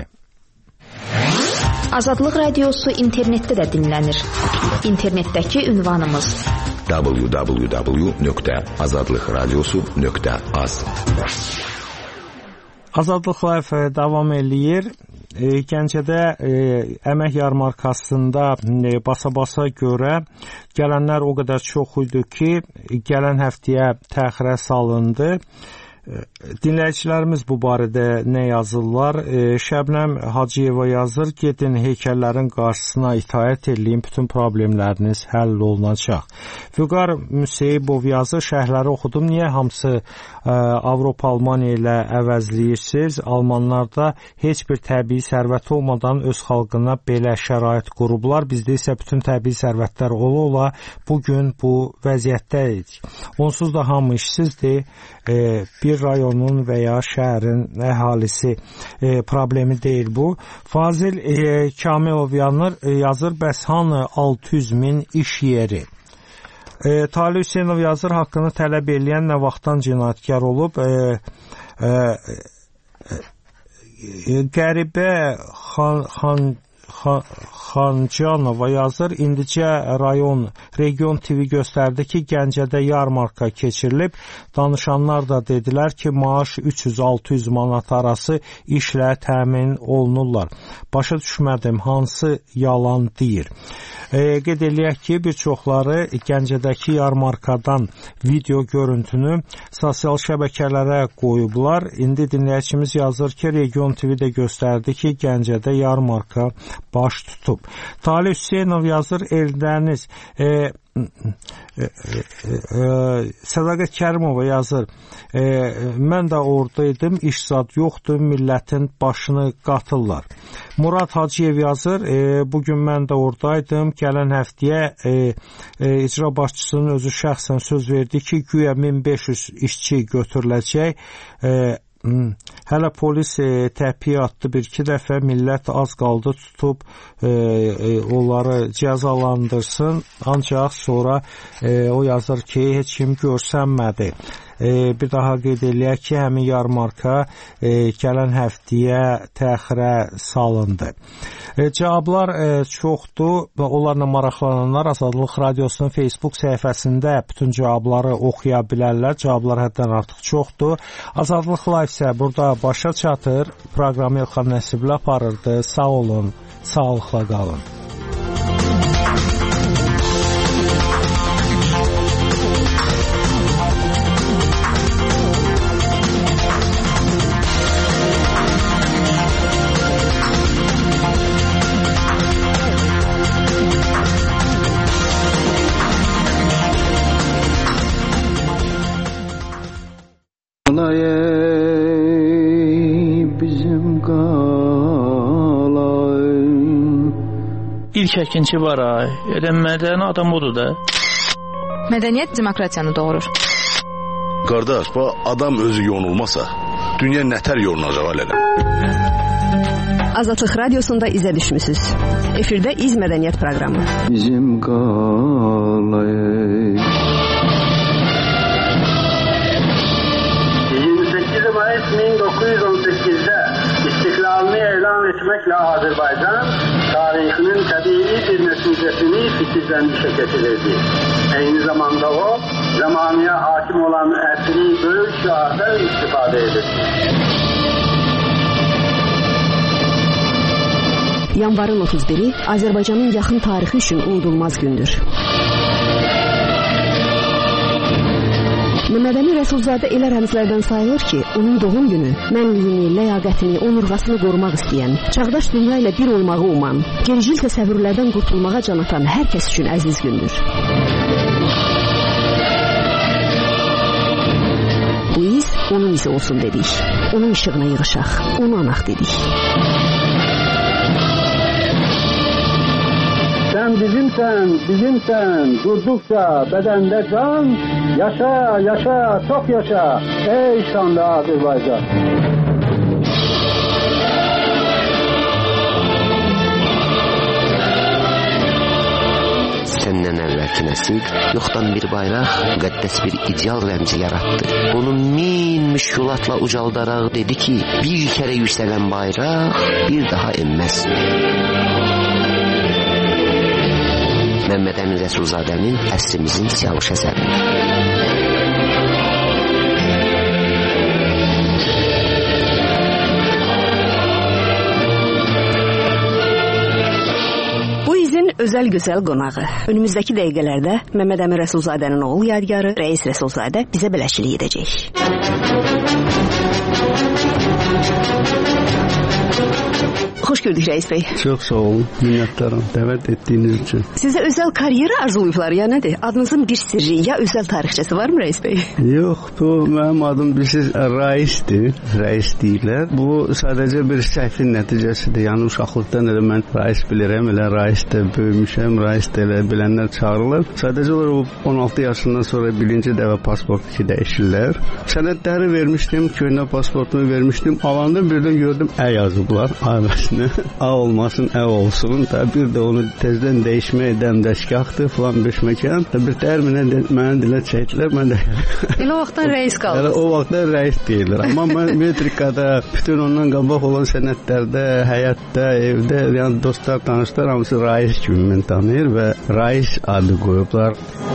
Azadlıq radiosu internetdə də dinlənir. İnternetdəki ünvanımız w w w nöqtə azadlıqradiosu nöqtə az. Azadlıq Live davam eləyir. E, Gəncədə e, əmək yarmarkasında e, basa-basa görə gələnlər o qədər çox idi ki, gələn həftəyə təxirə salındı. Dinləyicilərimiz bu barədə nə yazırlar? E, Şəbnəm Hacıyeva yazır, gedin heykəllərin qarşısına itaət edin, bütün problemləriniz həll olunacaq. Vüqar Müseyibov yazır, şərhləri oxudum, niyə hamısı e, Avropa, Almaniya ilə əvəzləyirsiniz? Almanlarda heç bir təbii sərvət olmadan öz xalqına belə şərait qurublar. Bizdə isə bütün təbii sərvətlər ola-ola bugün bu vəziyyətdəyik. Onsuz da hamı işsizdir. E, bir rayonun və ya şəhərin əhalisi e, problemi deyil bu. Fazil e, Kamilov yanır, e, yazır, bəs hanı altı yüz min iş yeri? E, Talih Hüseynov yazır, haqqını tələb eləyən nə vaxtdan cinayətkar olub? E, e, e, qəribə xan, xan Xancanova yazır, indicə rayon, region T V göstərdi ki, Gəncədə yarmarka keçirilib. Danışanlar da dedilər ki, maaş üç yüz altı yüz manat arası işlə təmin olunurlar. Başa düşmədim, hansı yalan deyir. E, qeyd eləyək ki, bir çoxları Gəncədəki yarmarkadan video görüntünü sosial şəbəkələrə qoyublar. İndi dinləyicimiz yazır ki, region T V də göstərdi ki, Gəncədə yarmarka baş tutub. Talih Hüseynov yazır, Eldəniz e, e, e, e, Sədaqət Kərimova yazır, e, mən də oradaydım, iş zad yoxdur, millətin başını qatırlar. Murad Hacıyev yazır, e, bugün mən də oradaydım, gələn həftəyə e, e, icra başçısının özü şəxsən söz verdi ki, güya min beş yüz işçi götürüləcək. e, Hələ polis e, təpiyə atdı bir-iki dəfə, millət az qaldı tutub e, e, onları cəzalandırsın, ancaq sonra e, o yazır ki, heç kim görsənmədi. E, bir daha qeyd eləyək ki, həmin yarmarka e, gələn həftəyə təxirə salındı. E, cavablar e, çoxdur və onlarla maraqlananlar Azadlıq Radiosunun Facebook səhifəsində bütün cavabları oxuya bilərlər. Cavablar həddən artıq çoxdur. Azadlıq Live isə burada başa çatır. Proqramı Elxan Nəsibli aparırdı. Sağ olun, sağlıqla qalın. İlk əkinçi var ay. Elə mədəni adam odur da. Mədəniyyət demokratiyanı doğurur. Qardaş, bu adam özü yonulmasa, dünya nətər yolunacaq alələ? Azadlıq Radiosunda izə düşmüsüz. Efirdə İz Mədəniyyət proqramı. Bizim qalayı. yirmi sekiz Mayıs bin dokuz yüz on sekizdə istiklalını elan etməklə Azərbaycan tarixinin təbii bir nəticəsini fikirlənmişə gətirirdi. Eyni zamanda o, zamanıya hakim olan əsri böyük şiardan istifadə edir. Yanvarın otuz biri Azərbaycanın yaxın tarixi üçün unudulmaz gündür. Məhəmmədəmin Rəsulzadə elə rəmzlərdən sayılır ki, onun doğum günü mənliyini, ləyaqətini, onurğasını qorumaq istəyən, çağdaş dünya ilə bir olmağı uman, gericil təsəvvürlərdən qurtulmağa can atan hər kəs üçün əziz gündür. Bu iz onun izi olsun dedik, onun işığına yığışaq, onu anaq dedik. Sen bizimsen, bizimsen, durdukça bedende can, yaşa, yaşa, çok yaşa, ey şanlı Azerbaycan. Səndən əvvəlki nəsil yoxdan bir bayraq, müqəddəs bir ideal rəmzi yaratdı. Onu min müşkülatla ucaldaraq dedi ki, bir kərə yüksələn bayraq bir daha enməz. Məhəmmədəmin Rəsulzadənin əsrimizin siyavuş əsəri. Bu izin özəl gözəl qonağı. Önümüzdəki dəqiqələrdə Məhəmmədəmin Rəsulzadənin oğul yadigarı Rəis Rəsulzadə bizə bələşçilik edəcək. Xoş gördük Rəis bəy. Çox sağ olun, minnətdaram dəvət etdiyiniz üçün. Sizə özəl karyera arzulayıblar ya nədir? Adınızın bir sirri ya özəl tarixçəsi varmı Rəis bəy? Yox, bu mənim adım bilirsiniz Raisdir, Rəis deyirlər. Bu sadəcə bir səhvin nəticəsidir. Yəni uşaqlıqdan elə mən Rais bilirəm, elə Raisdə böyümüşəm, Raisdə elə bilənlər çağırırlar. Sadəcə olaraq on altı yaşından sonra birinci dəfə pasport ki dəyişirlər. Sənədləri vermişdim, köhnə pasportumu vermişdim. Alanda birdən gördüm ə yazıblar, ailəsinə. A olmasın, ə olsun. Da bir də onu tezdən dəyişmək dəmdəşgahdır falan beşməkan. Bir tərminə mənə dilə çəkdilər, mən də elə o vaxtdan rəis qaldı. O vaxtdan rəis deyilir. Amma mən metrikada, bütün ondan qabaq olan sənədlərdə, həyatda, evdə, yəni dostlar, tanışlar hamısı Rais kimi mən tanıyır və Rais adı qoyublar.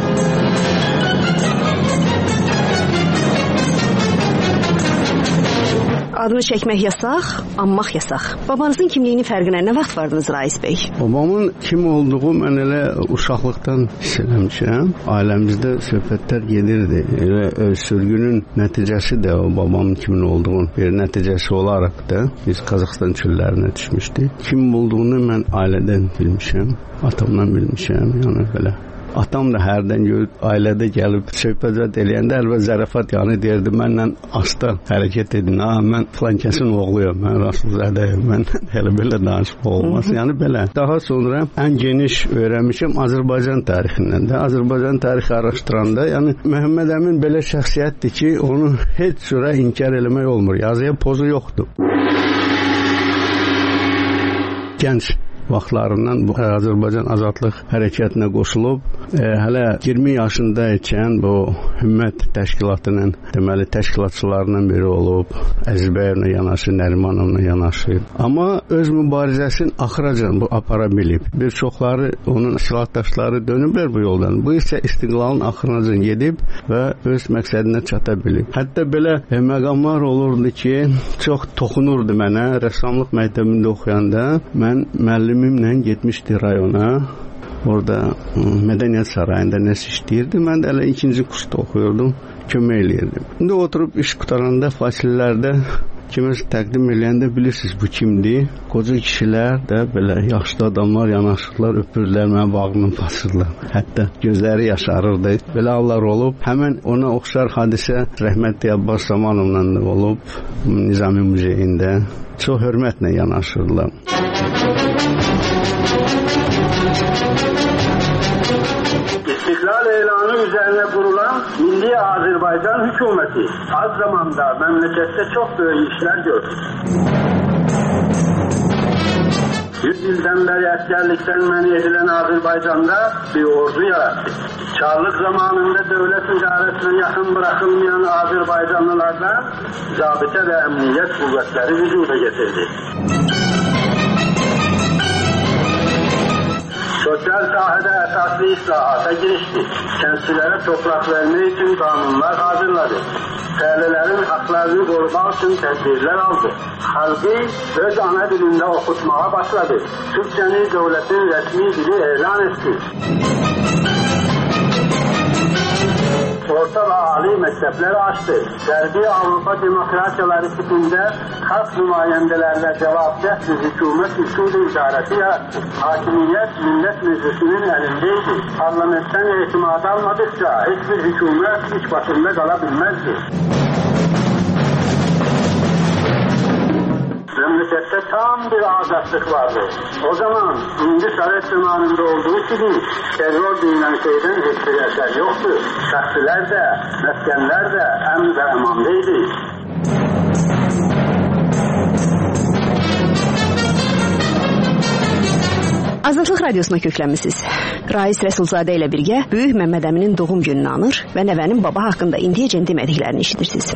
Adını çəkmək yasaq, anmaq yasaq. Babanızın kimliyinin fərqinə nə vaxt vardınız Rais bəy? Babamın kim olduğu mən elə uşaqlıqdan hiss eləmişəm. Ailəmizdə söhbətlər gedirdi. Elə sürgünün nəticəsi də o babamın kimin olduğunu bir nəticəsi olaraq da biz Qazaxıstan çöllərinə düşmüşdük. Kim olduğunu mən ailədən bilmişəm, atamdan bilmişəm, yəni belə. Atam da hərdən görüb, ailədə gəlib söhbət eləyəndə əlbət zərafat yanı deyirdi, mənlə asta hərəkət edin, ha, mən filan kəsin oğluyum, mən Rəsulzadəyim, mən elə belə danışmaq olmaz, yəni belə. Daha sonra ən geniş öyrənmişim Azərbaycan tarixindən də, Azərbaycan tarixi araşdıranda, yəni Məhəmməd Əmin belə şəxsiyyətdir ki, onu heç cürə inkar eləmək olmur, yazıya pozu yoxdur. Gənc vaxtlarından bu Azərbaycan azadlıq hərəkətinə qoşulub, e, hələ iyirmi yaşında ikən bu Hümmət təşkilatının deməli təşkilatçılarından biri olub, Əzizbəyevlə yanaşı, Nərimanovla yanaşı. Amma öz mübarizəsini axıracan bu apara bilib. Bir çoxları onun silahdaşları dönüblər bu yoldan. Bu isə istiqlalın axırınacan gedib və öz məqsədinə çata bilib. Hətta belə e, məqamlar olurdu ki, çox toxunurdu mənə. Rəssamlıq məktəbində oxuyanda mən müəllimimlə getmişdi rayona. Orada Mədəniyyət Sarayında nəsə işləyirdi. Mən də hələ ikinci kursda oxuyordum, kömək eləyirdim. İndi oturub iş qutaranda fasilələrdə kiməsə təqdim eləyəndə bilirsiniz bu kimdir? Qoca kişilər də belə yaşlı adamlar yanaşırlar, öpürlər, mənə bağrını basırlar. Hətta gözləri yaşarırdı. Belə hallar olub. Həmən ona oxşar hadisə rəhmətli Abbas Zamanovla da olub Nizami Muzeyində. Çox hörmətlə yanaşırlar. İstiklal elanı üzerine kurulan Milli Azerbaycan hükümeti az zamanda memlekette çok büyük işler gördü. Yüz yıldan beri askerlikten men edilen Azerbaycan'da bir ordu yarattı. Çarlık zamanında devlet idaresine yakın bırakılmayan Azerbaycanlılardan zabıta ve emniyet kuvvetleri vücuda getirdi. Sosyal sahada esaslı islahata girişti. Kentlilere toprak vermek için kanunlar hazırladı. Ferlilerin haklarını korumak için tedbirler aldı. Halkı öz ana dilinde okutmaya başladı. Türkçeni devletin resmi dili ilan etti. Orta ve âli mektepleri açtı. Derbi Avrupa demokrasiyaları tipinde halk nümayendelerine cevapdeh bir hükümet usulü idaresi yarattı. Hakimiyet millet meclisinin elindeydi. Parlamentten itimat almadıkça hiçbir hükümet iç başında kalabilmezdi. Memlekette tam bir azatlık vardı. O zaman indi Sovet zamanında olduğu gibi terör denilen şeyden hiçbir eser yoktu. Şahsiler de, meskenler de emn ve emandaydı. Azadlıq Radiosuna köklənmisiniz. Rais Rəsulzadə ilə birgə Böyük Məmməd Əminin doğum gününü anır və nəvənin baba haqqında indiyəcən demədiklərini eşidirsiniz.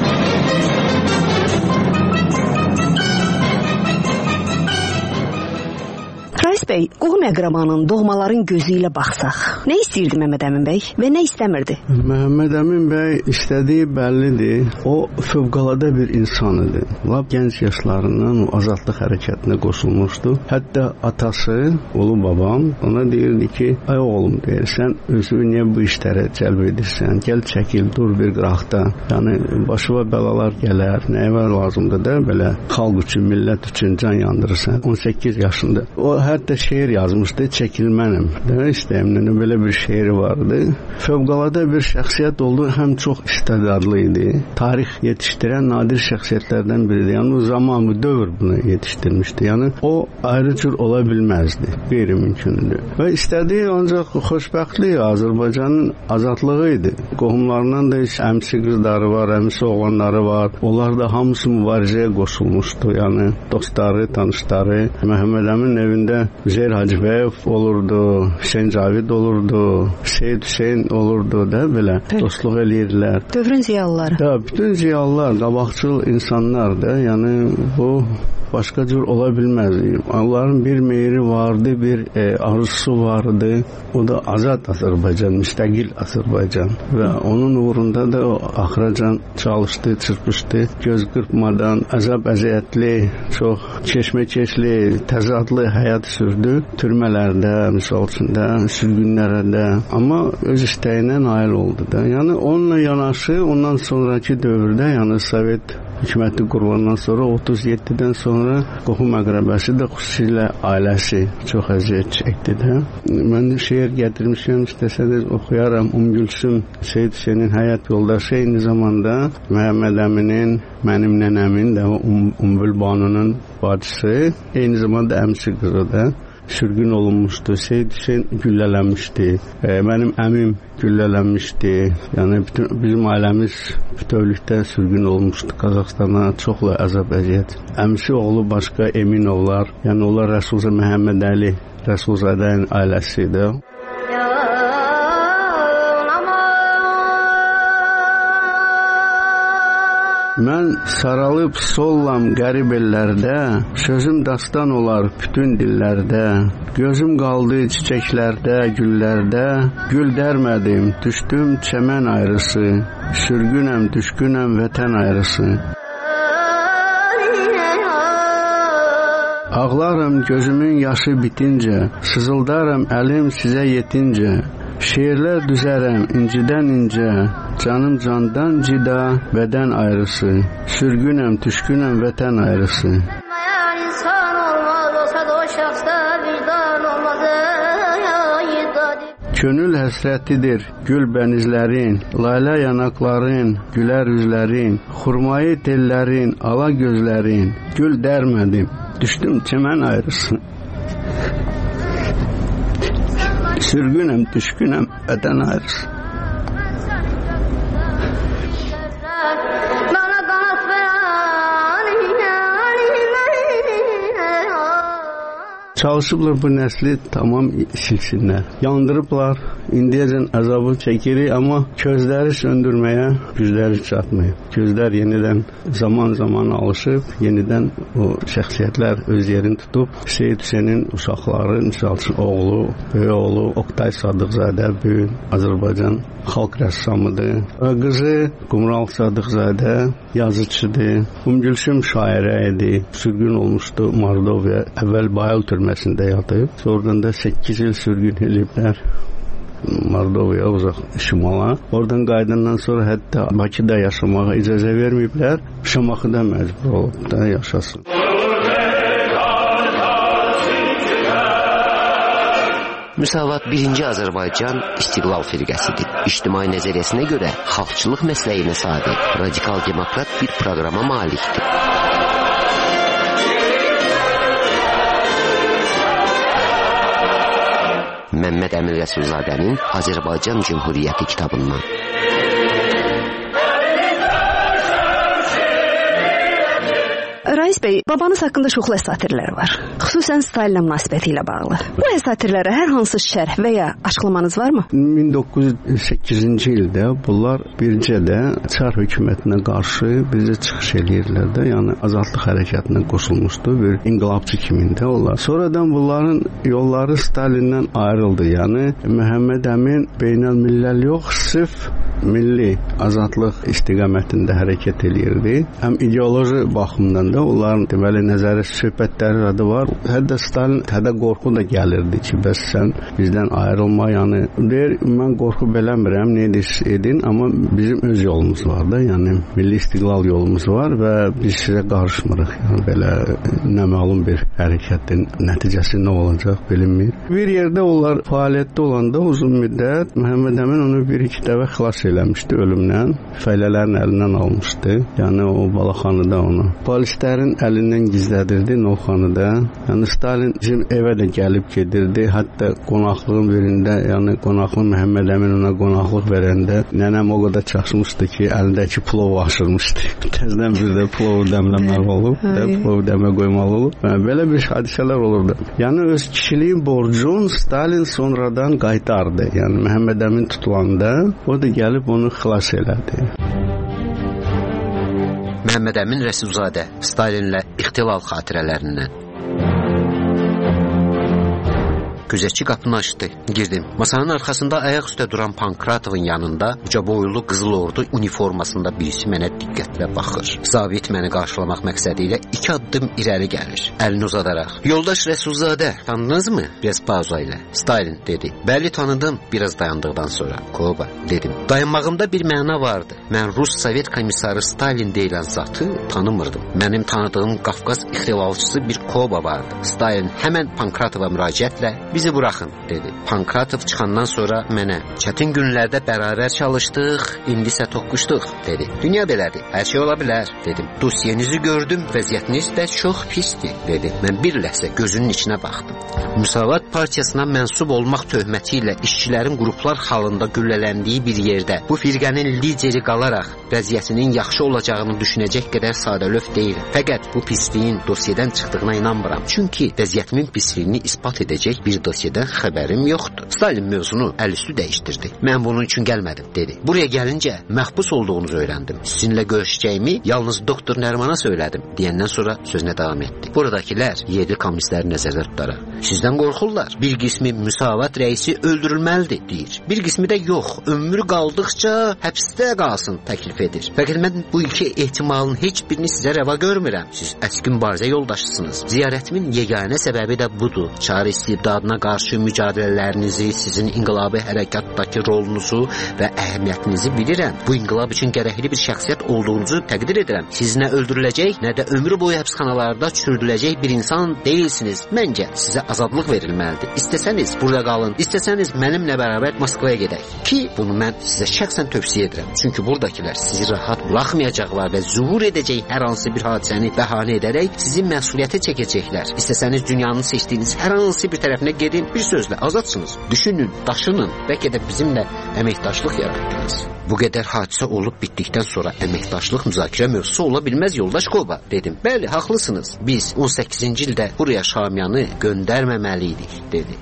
Rais bəy, qohum əqrabanın, doğmaların gözü ilə baxsaq, nə istəyirdi Məmməd Əmin bəy və nə istəmirdi? Məmməd Əmin bəy istədiyi bəllidir. O fövqəladə bir insan idi. Lap gənc yaşlarından o azadlıq hərəkətinə qoşulmuşdu. Hətta atası, oğlu babam ona deyirdi ki, ay oğlum deyir, sən özü niyə bu işlərə cəlb edirsən? Gəl çəkil, dur bir qıraqda. Yəni başına bəlalar gələr, nəyə lazımdır da belə xalq üçün, millət üçün can yandırırsan. on səkkiz yaşında. O hətta şeir yazmışdı, çəkilmənim. Demək istəyimlə belə bir şeiri vardı. Fövqəladə bir şəxsiyyət oldu, həm çox istedadlı idi. Tarix yetişdirən nadir şəxsiyyətlərdən biridir. Yəni o zaman, bu dövr bunu yetişdirmişdi. Yəni o ayrı cür ola bilməzdi. Qeyri-mümkündür. Və istədiyi ancaq xoşbəxtlik Azərbaycanın azadlığı idi. Qohumlarından da əmsi qızları var, əmsi oğlanları var. Onlar da hamısı mübarizəyə qoşulmuşdu. Yəni dostları, tanışları. Məhəmməd Əmin evində Üzeyir Hacıbəyev olurdu, Hüseyin Cavid olurdu, Seyid Hüseyin olurdu da belə dostluq eləyirlər. Dövrün ziyalıları. Da, bütün ziyalılar, qabaqcıl insanlar da, yəni bu başqa cür ola bilməz. Onların bir meyri vardı, bir e, arzusu vardı. O da azad Azərbaycan, müstəqil Azərbaycan. Və onun uğrunda da o axıracan çalışdı, çırpışdı. Göz qırpmadan, əzab-əziyyətli, çox keşməkeşli, təzadlı həyat sürdü. Türmələrdə, misal üçün də, sürgünlərə də. Amma öz istəyinə nail oldu da. Yəni onunla yanaşı, ondan sonraki dövrdə, yəni Sovet hökuməti qurulandan sonra otuz yeddidən sonra qohum əqrəbəsi də xüsusilə ailəsi çox əziyyət çəkdi də. Mən də şeir gətirmişəm, istəsəniz oxuyaram. Umgülsüm Seyid Hüseynin həyat yoldaşı, eyni zamanda Məhəmməd Əminin, mənim nənəmin də um, Umbül Banunun bacısı, eyni zamanda əmsi qızı da. sürgün olunmuşdu. Seyid Hüseyn güllələnmişdi. E, mənim əmim güllələnmişdi. Yəni bütün bizim ailəmiz bütövlükdə sürgün olmuşdu Qazaxstana. Çoxla əzab əziyyət. Əmisi oğlu başqa Emin oğlar. Yəni onlar Rəsulzadə Məhəmməd Əli Rəsulzadənin ailəsi idi. Mən saralıb sollam qərib ellərdə, sözüm dastan olar bütün dillərdə. Gözüm qaldı çiçəklərdə, güllərdə, gül dərmədim, düşdüm çəmən ayrısı, sürgünəm, düşkünəm vətən ayrısı. Ağlarım gözümün yaşı bitincə, sızıldarım əlim sizə yetincə. Şeirlər düzərəm incidən incə, canım candan cida, bədən ayrısı, sürgünəm, düşkünəm vətən ayrısı. Könül həsrətidir gül bənizlərin, layla yanaqların, gülər üzlərin, xurmayı tellərin, ala gözlərin, gül dərmədim, düşdüm çəmən ayrısı. Sürgünəm, düşkünəm, vətən ayrısı. Çalışıblar bu nəsli tamam silsinlər. Yandırıblar, indiyəcən əzabı çəkirik, amma közləri söndürməyə gücləri çatmayıb. Gözlər yenidən zaman-zaman alışıb, yenidən o şəxsiyyətlər öz yerini tutub. Seyid Hüseynin uşaqları, misal üçün oğlu, böyük oğlu Oqtay Sadıqzadə, böyük Azərbaycan xalq rəssamıdır. Qızı Qumral Sadıqzadə yazıçıdır. Umgülsüm şairə idi. Sürgün olmuşdu Mordovya. Əvvəl Bayıl türməsində yatıb. Sonradan da səkkiz il sürgün ediblər. Mordovya uzaq şimala. Oradan qayıdandan sonra hətta Bakıda yaşamağa icazə verməyiblər. Şamaxıda məcbur olub da yaşasın. Müsavat birinci Azərbaycan İstiqlal firqəsidir. İctimai nəzəriyyəsinə görə xalqçılıq məsləyinə sadiq, radikal demokrat bir proqrama malikdir. Məmməd Əmin Rəsulzadənin Azərbaycan Cümhuriyyəti kitabından. Rais bəy, babanız haqqında çoxlu əsatirlər var. Xüsusən Stalinlə münasibəti ilə bağlı. Bu əsatirlərə hər hansı şərh və ya açıqlamanız varmı? min doqquz yüz səkkizinci ildə bunlar bircə də Çar hökumətinə qarşı bircə çıxış eləyirlər də, yəni azadlıq hərəkatına qoşulmuşdu, bir inqilabçı kimində onlar. Sonradan bunların yolları Stalinlə ayrıldı, yəni Məhəmməd Əmin beynəlmilləl yox, sırf milli azadlıq istiqamətində hərəkət eləyirdi. Həm ideoloji baxımdan da onların deməli nəzəri söhbətləri adı var. Hətta Stalin hətta qorxu da gəlirdi ki, bəs sən bizdən ayrılma, yəni deyir, mən qorxu beləmirəm, nə edin, amma bizim öz yolumuz var da, yəni milli istiqlal yolumuz var və biz sizə qarışmırıq. Yəni belə naməlum bir hərəkətin nəticəsi nə olacaq bilinmir. Bir yerdə onlar fəaliyyətdə olanda uzun müddət Məhəmməd Əmin onu bir-iki dəfə xilas eləmişdi ölümdən. Fəhlələrin əlindən almışdı. Yəni o balaxanıda onu. Polislərin əlindən gizlədirdi Novxanıda. Yəni Stalin bizim evə də gəlib gedirdi. Hətta qonaqlığın birində, yəni qonaqlıq Məhəmməd Əmin ona qonaqlıq verəndə nənəm o qədər çaşmışdı ki, əlindəki plovu aşırmışdı. Təzdən bir də plov dəmləməli olub, plov dəmə qoymalı olub. Belə bir hadisələr olurdu. Yəni öz kişiliyin borcun Stalin sonradan qaytardı. Yəni Məhəmməd Əmin tutulanda o da gəlib onu xilas elədi. Məhəmməd Əmin Rəsulzadə, Stalinlə ixtilal xatirələrindən. Gözətçi qapını açdı, girdim. Masanın arxasında ayaq üstə duran Pankratovun yanında uca boylu qızıl ordu uniformasında birisi mənə diqqətlə baxır. Zabit məni qarşılamaq məqsədi ilə iki addım irəli gəlir. Əlini uzadaraq. Yoldaş Rəsulzadə, tanıdınızmı? Biraz pauza ilə. Stalin dedi. Bəli tanıdım. Biraz dayandıqdan sonra. Koba, dedim. Dayanmağımda bir məna vardı. Mən Rus Sovet komissarı Stalin deyilən zatı tanımırdım. Mənim tanıdığım Qafqaz ixtilalçısı bir Koba vardı. Stalin həmən Pankratova müraciətlə bizi buraxın, dedi. Pankratov çıxandan sonra mənə, çətin günlərdə bərabər çalışdıq, indisə toqquşduq, dedi. Dünya belədir, hər şey ola bilər, dedim. Dosyenizi gördüm, vəziyyətiniz də çox pisdir, dedi. Mən bir ləhzə gözünün içinə baxdım. Müsavat Partiyasına mənsub olmaq töhməti ilə işçilərin qruplar halında güllələndiyi bir yerdə bu firqənin lideri qalaraq vəziyyətinin yaxşı olacağını düşünəcək qədər sadəlöv deyiləm. Fəqət bu pisliyin dosyadan çıxdığına inanmıram. Çünki vəziyyətimin pisliyini isbat edəcək bir dosyadan xəbərim yoxdur. Stalin mövzunu əlüstü dəyişdirdi. Mən bunun üçün gəlmədim, dedi. Buraya gəlincə məhbus olduğunuzu öyrəndim. Sizinlə görüşəcəyimi yalnız doktor Nərimana söylədim, deyəndən sonra sözünə davam etdi. Buradakilər yerli kommunistləri nəzərdə tutaraq sizdən qorxurlar. Bir qismi Müsavat rəisi öldürülməlidir, deyir. Bir qismi də yox, ömrü qaldıqca həbsdə qalsın təklif edir. Fəqət mən bu iki ehtimalın heç birini sizə rəva görmürəm. Siz əski mübarizə yoldaşısınız. Ziyarətimin yeganə səbəbi də budur. Çar istibdadına qarşı mücadilələrinizi, sizin inqilabi hərəkatdakı rolunuzu və əhəmiyyətinizi bilirəm. Bu inqilab üçün gərəkli bir şəxsiyyət olduğunuzu təqdir edirəm. Siz nə öldürüləcək, nə də ömrü boyu həbsxanalarda çürüdüləcək bir insan deyilsiniz. Məncə sizə azadlıq verilməlidir. İstəsəniz burada qalın, istəsəniz mənimlə bərabər Moskvaya gedək. Ki, bunu mən sizə şəxsən tövsiyə edirəm. Çünki buradakilər sizi rahat buraxmayacaqlar və zuhur edəcək hər hansı bir hadisəni bəhanə edərək sizi məsuliyyətə çəkəcəklər. İstəsəniz dünyanın seçdiyiniz hər hansı bir tərəfinə gedin, bir sözlə azadsınız. Düşünün, daşının, bəlkə də bizimlə əməkdaşlıq yaratdınız. Bu qədər hadisə olub bitdikdən sonra əməkdaşlıq müzakirə mövzusu ola bilməz yoldaş Qoba, dedim. Bəli, haqlısınız. Biz on səkkizinci ildə buraya Şamyanı göndərməməliydik, dedi.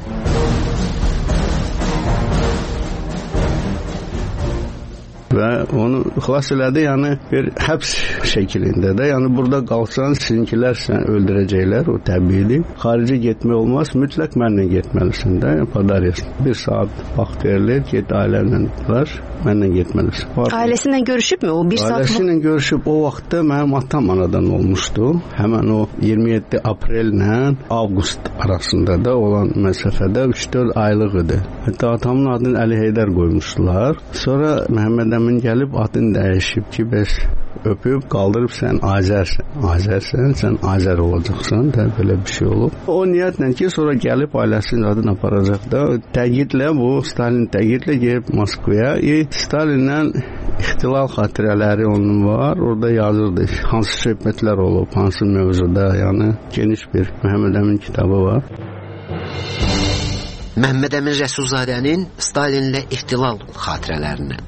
Və onu xilas elədi, yəni bir həbs şəklində də, yəni burada qalsan sizinkilər səni öldürəcəklər, o təbiidir. Xarici getmək olmaz, mütləq mənlə getməlisən də, padarıyasın. Bir saat vaxt verilir, get ailələ var, mənlə getməlisin. Ailəsinlə görüşübmü o bir saat? Ailəsinlə görüşüb, o vaxtda mənim atam anadan olmuşdu. Həmən o iyirmi yeddi aprellə avqust arasında da olan məsafədə üç dörd aylıq idi. Hətta atamın adını Əli Heydər qoymuşdular. Sonra Məhəmməd Əmin gəlib adını dəyişib ki, bəs öpüb, qaldırıb sən Azərsən. Azərsən, sən Azər olacaqsan da, belə bir şey olub. O niyyətlə ki, sonra gəlib ailəsinin adını aparacaq da, təqidlə bu, Stalin təqidlə gelib Moskvaya. E, Stalinlə ixtilal xatirələri onun var, orada yazırdı. Hansı söhbətlər olub, hansı mövzuda, yəni geniş bir Məhəmməd Əmin kitabı var. Məhəmməd Əmin Rəsulzadənin Stalinlə ixtilal xatirələrindən.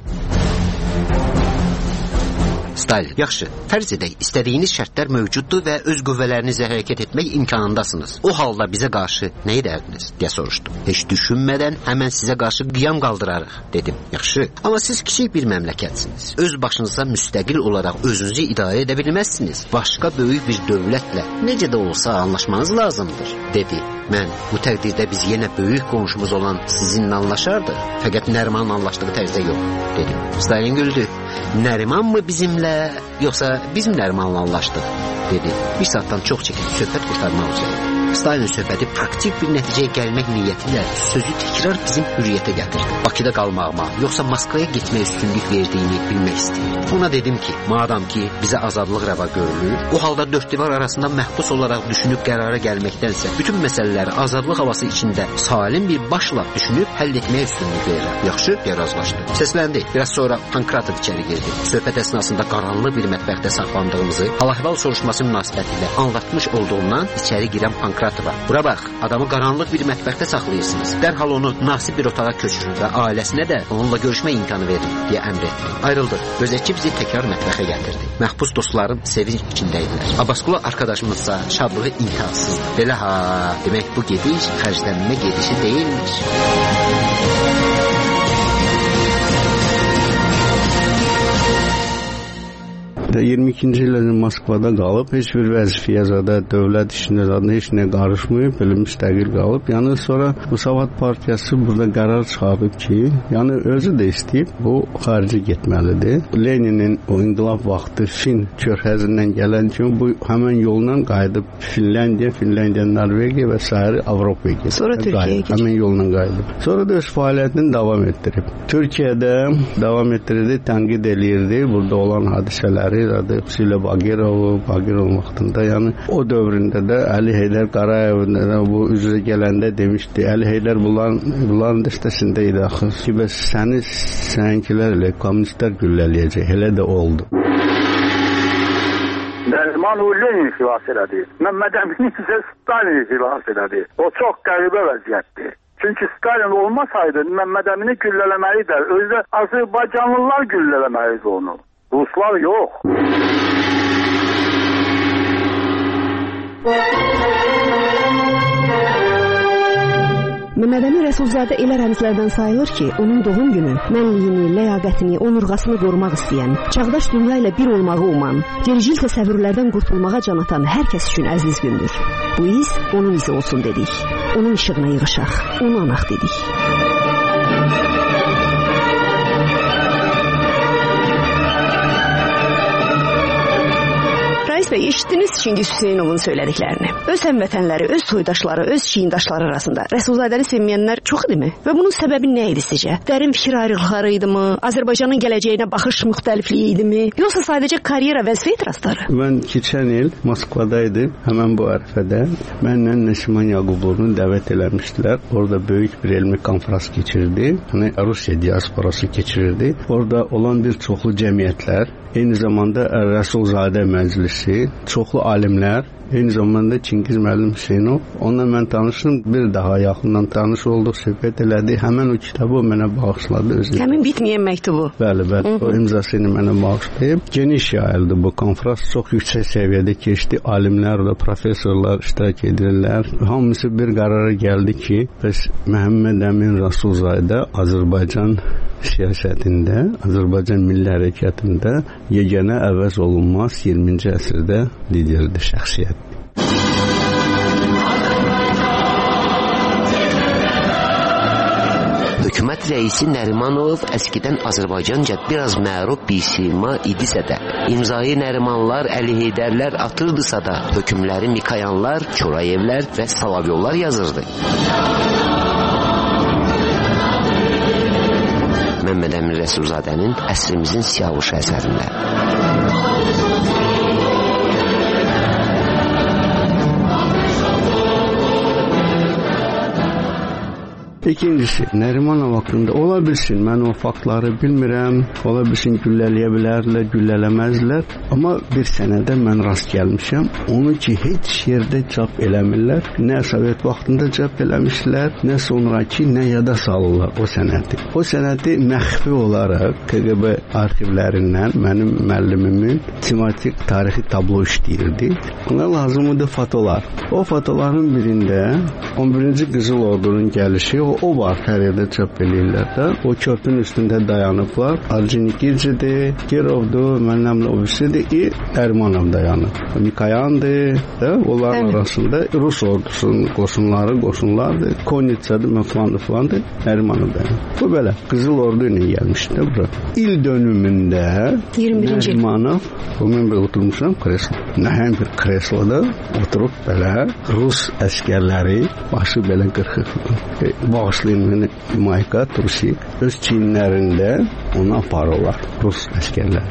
Stalin, yaxşı, fərz edək, istədiyiniz şərtlər mövcuddur və öz qüvvələrinizlə hərəkət etmək imkanındasınız. O halda bizə qarşı nə edərdiniz, deyə soruşdu. Heç düşünmədən həmən sizə qarşı qiyam qaldırarıq, dedim. Yaxşı, amma siz kiçik bir məmləkətsiniz. Öz başınıza müstəqil olaraq özünüzü idarə edə bilməzsiniz. Başqa böyük bir dövlətlə necə də olsa anlaşmanız lazımdır, dedi. Mən bu təqdirdə biz yenə böyük qonşumuz olan sizinlə anlaşardıq, fəqət Nərimanla anlaşdığı tərzdə yox, dedim. Stalin güldü. Nəriman mı bizimlə, yoxsa bizim Nərimanla anlaşdıq, dedi. Bir saatdan çox çəkib söhbət qurtarmaq üzrə. Stalin söhbəti praktik bir nəticəyə gəlmək niyyəti ilə sözü təkrar bizim hürriyyətə gətirdi. Bakıda qalmağıma, yoxsa Moskvaya getmək üstünlük verdiyini bilmək istəyir. Ona dedim ki, madam ki bizə azadlıq rəva görülür, o halda dörd divar arasında məhbus olaraq düşünüb qərara gəlməkdənsə, bütün məsələləri azadlıq havası içində salim bir başla düşünüb həll etməyə üstünlük verirəm. Yaxşı, deyə razılaşdı. Səsləndi. Biraz sonra Pankratov içəri girdi. Söhbət əsnasında qaranlıq bir mətbəxdə saxlandığımızı hal-əhval soruşması münasibətilə anlatmış olduğundan içəri girən Pankratov bura bax, adamı qaranlıq bir mətbəxdə saxlayırsınız. Dərhal onu nasib bir otağa köçürün və ailəsinə də onunla görüşmə imkanı verin, deyə əmr etdi. Ayrıldı. Gözətçi bizi təkrar mətbəxə gətirdi. Məhbus dostlarım sevinç içindəydilər. Abbasqulu arkadaşımızsa şadlığı intihasızdı. Belə ha, demək bu gediş xərclənmə gedişi deyilmiş. iyirmi ikinci ildə Moskvada qalıb, heç bir vəzifəyə zadə, dövlət işinə zadə heç nə qarışmayıb, belə müstəqil qalıb. Yəni sonra Müsavat Partiyası burada qərar çıxarıb ki, yəni özü də istəyib, bu xarici getməlidir. Leninin o inqilab vaxtı Fin körfəzindən gələn kimi bu həmən yolla qayıdıb Finlandiya, Finlandiya, Norvegiya və sair Avropaya gedib. Sonra Türkiyəyə gedib. Həmən yolla qayıdıb. Sonra da öz fəaliyyətini davam etdirib. Türkiyədə davam etdirirdi, tənqid eləyirdi burada olan hadisələri, adı Sülə Bagirov, Bagirov vaxtında, yəni o dövründə də Əli Heydər Qarayevin də bu üzrə gələndə demişdi, Əli Heydər bunların, bunların dəstəsində idi axı ki, bəs səni sənkilərlə kommunistlər güllələyəcək, elə də oldu. Nərimanov Lenin xilas elədi. Məmməd Əmin isə Stalin xilas elədi. O çox qəribə vəziyyətdir. Çünki Stalin olmasaydı Məmməd Əmini güllələməlidir. Özü də Azərbaycanlılar güllələməlidir onu. Ruslar yox. Məmməd Əmin Rəsulzadə elə rəmzlərdən sayılır ki, onun doğum günü mənliyini, ləyaqətini, onurğasını qorumaq istəyən, çağdaş dünya ilə bir olmağı uman, gericil təsəvvürlərdən qurtulmağa can atan hər kəs üçün əziz gündür. Bu iz onun izi olsun dedik. Onun işığına yığışaq, onu anaq dedik. Rais bəy, eşitdiniz Çingiz Hüseynovun söylədiklərini. Öz həmvətənləri, öz soydaşları, öz çiyindaşları arasında Rəsulzadəni sevməyənlər çox idimi? Və bunun səbəbi nə idi sizcə? Dərin fikir ayrılıqları idimi? Azərbaycanın gələcəyinə baxış müxtəlifliyi idimi? Yoxsa sadəcə karyera vəzifə etirazları? Mən keçən il Moskvadaydım, həmən bu ərəfədə. Mənlə Nəsiman Yaqubovunu dəvət eləmişdilər. Orada böyük bir elmi konfrans keçirdi. Hani Rusiya diasporası keçirirdi. Orada olan bir çoxlu cəmiyyətlər, eyni zamanda Rəsulzadə məclisi, çoxlu alimlər, eyni zamanda Çingiz müəllim Hüseynov. Onunla mən tanışdım, bir daha yaxından tanış olduq, söhbət elədi. Həmən o kitabı mənə bağışladı özü. Həmin bitməyən məktubu. Bəli, bəli. O imzasını mənə bağışlayıb. Geniş yayıldı bu konfrans, çox yüksək səviyyədə keçdi. Alimlər və professorlar iştirak edirlər. Hamısı bir qərara gəldi ki, bəs Məhəmməd Əmin Rəsulzadə Azərbaycan siyasətində, Azərbaycan milli hərəkatında yeganə əvəz olunmaz iyirminci əsrdə liderdir, şəxsiyyət. Hökumət rəisi Nərimanov əskidən Azərbaycanca biraz məruf bir sima idisə də, imzayı Nərimanlar, Əli Heydərlər atırdısa da, hökümləri Mikayanlar, Çorayevlər və Salavyollar yazırdı. Məmməd Əmin Rəsulzadənin əsrimizin siyavuş əsərində. İkincisi, Nərimanov haqqında ola bilsin, mən o faktları bilmirəm, ola bilsin güllələyə bilərlər, güllələməzlər, amma bir sənədə mən rast gəlmişəm, onu ki, heç yerdə çap eləmirlər, nə Sovet vaxtında çap eləmişlər, nə sonraki, nə yada salırlar o sənədi. O sənədi məxfi olaraq K G B arxivlərindən mənim müəllimimin tematik tarixi tablo işləyirdi. Ona lazımdır fotolar. O fotoların birində on birinci Qızıl Ordunun gəlişi, o O var, hər yerdə çap eləyirlər də. O köprünün üstündə dayanıblar. Arjinikircidir, Kirovdur, mənəmlə o birisidir, i Ərmanov dayanıb. Mikayandır, da, onların Bəli. Arasında Rus ordusunun qoşunları, qoşunlardır. Konitsadır, məflandır, falandır, Ərmanov dayanıb. Bu belə, Qızıl Ordu ilə gəlmişdi bura. İl dönümündə Ərmanov, bu mən belə oturmuşam kreslo. Nəhəm bir kresloda oturub belə Rus əskərləri başı belə qırxıq bağışlayın məni Mayka Trusik öz çiyinlərində onu aparırlar Rus əskərlər.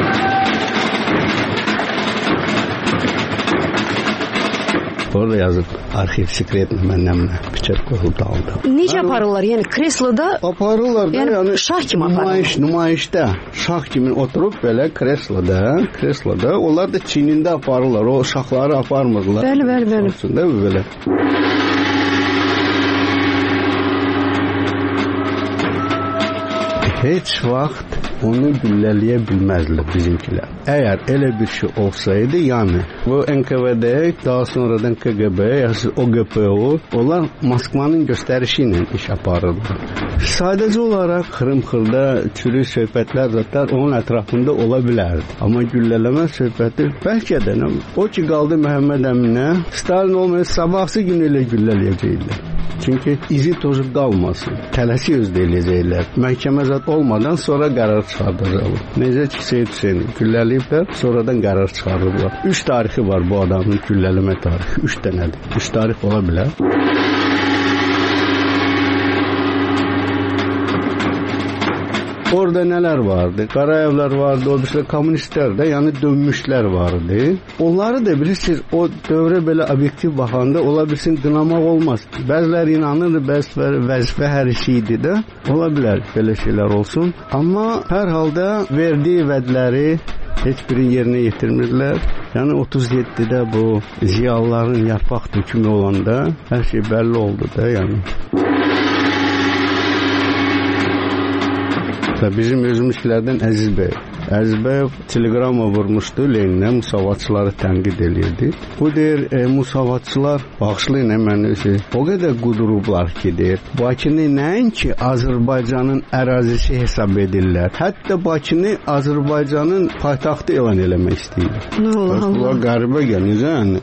Orada yazıb arxiv sekret mənəmlə biçər qoyuldu aldı. Necə aparırlar? Yəni kresloda aparırlar da, yəni, yəni şah kimi aparırlar. Nümayiş, nümayişdə şah kimi oturub belə kresloda, kresloda onlar da çiynində aparırlar. O şahları aparmırlar. Bəli, bəli, bəli. Aslında belə. Heç vaxt onu güllələyə bilməzlər bizimkilər. Əgər elə bir şey olsaydı, yəni bu N K V D, daha sonradan K G B, yəni O G P O, onlar Moskvanın göstərişi ilə iş aparırlar. Sadəcə olaraq xırım-xırda çürük söhbətlər zaten onun ətrafında ola bilərdi. Amma güllələmə söhbəti bəlkə də nə? O ki qaldı Məhəmməd Əminə, Stalin olmayıb sabahsı gün elə güllələyəcəklər. Çünki izi tozu qalmasın. Tələsi özdə eləyəcəklər. Məhkəmə zat olmadan sonra qərar çıxardacaqlar. Necə ki, Seyid Hüseyin gülləliyiblər, sonradan qərar çıxardıblar. Üç tarixi var bu adamın güllələmə tarixi. Üç dənədir. Üç tarix ola bilər. Orada neler vardı? Qarayevlər vardı, o birisi komünistlər də, yəni dönmüşlər vardı. Onları da bilirsiniz, o dövrə belə obyektiv baxanda ola bilsin qınamaq olmaz. Bəziləri inanırdı, bəziləri vəzifə hər şeydi də. Ola bilər belə şeylər olsun. Amma hər halda verdiyi vədləri heç birini yerinə yetirmirdilər. Yəni otuz yeddidə bu ziyalıların yarpaq dökümü olanda hər şey bəlli oldu da, yəni. Bizim özümüzkilərdən Əziz bəy. Əziz bəy teleqrama vurmuşdu Leninə, musavatçıları tənqid edirdi. Bu deyir, e, musavatçılar bağışlayın mən özü, o qədər qudurublar ki, deyir, Bakını nəinki Azərbaycanın ərazisi hesab edirlər, hətta Bakını Azərbaycanın paytaxtı elan eləmək istəyirlər. Allah Allah. Qəribə gəlir, yəni.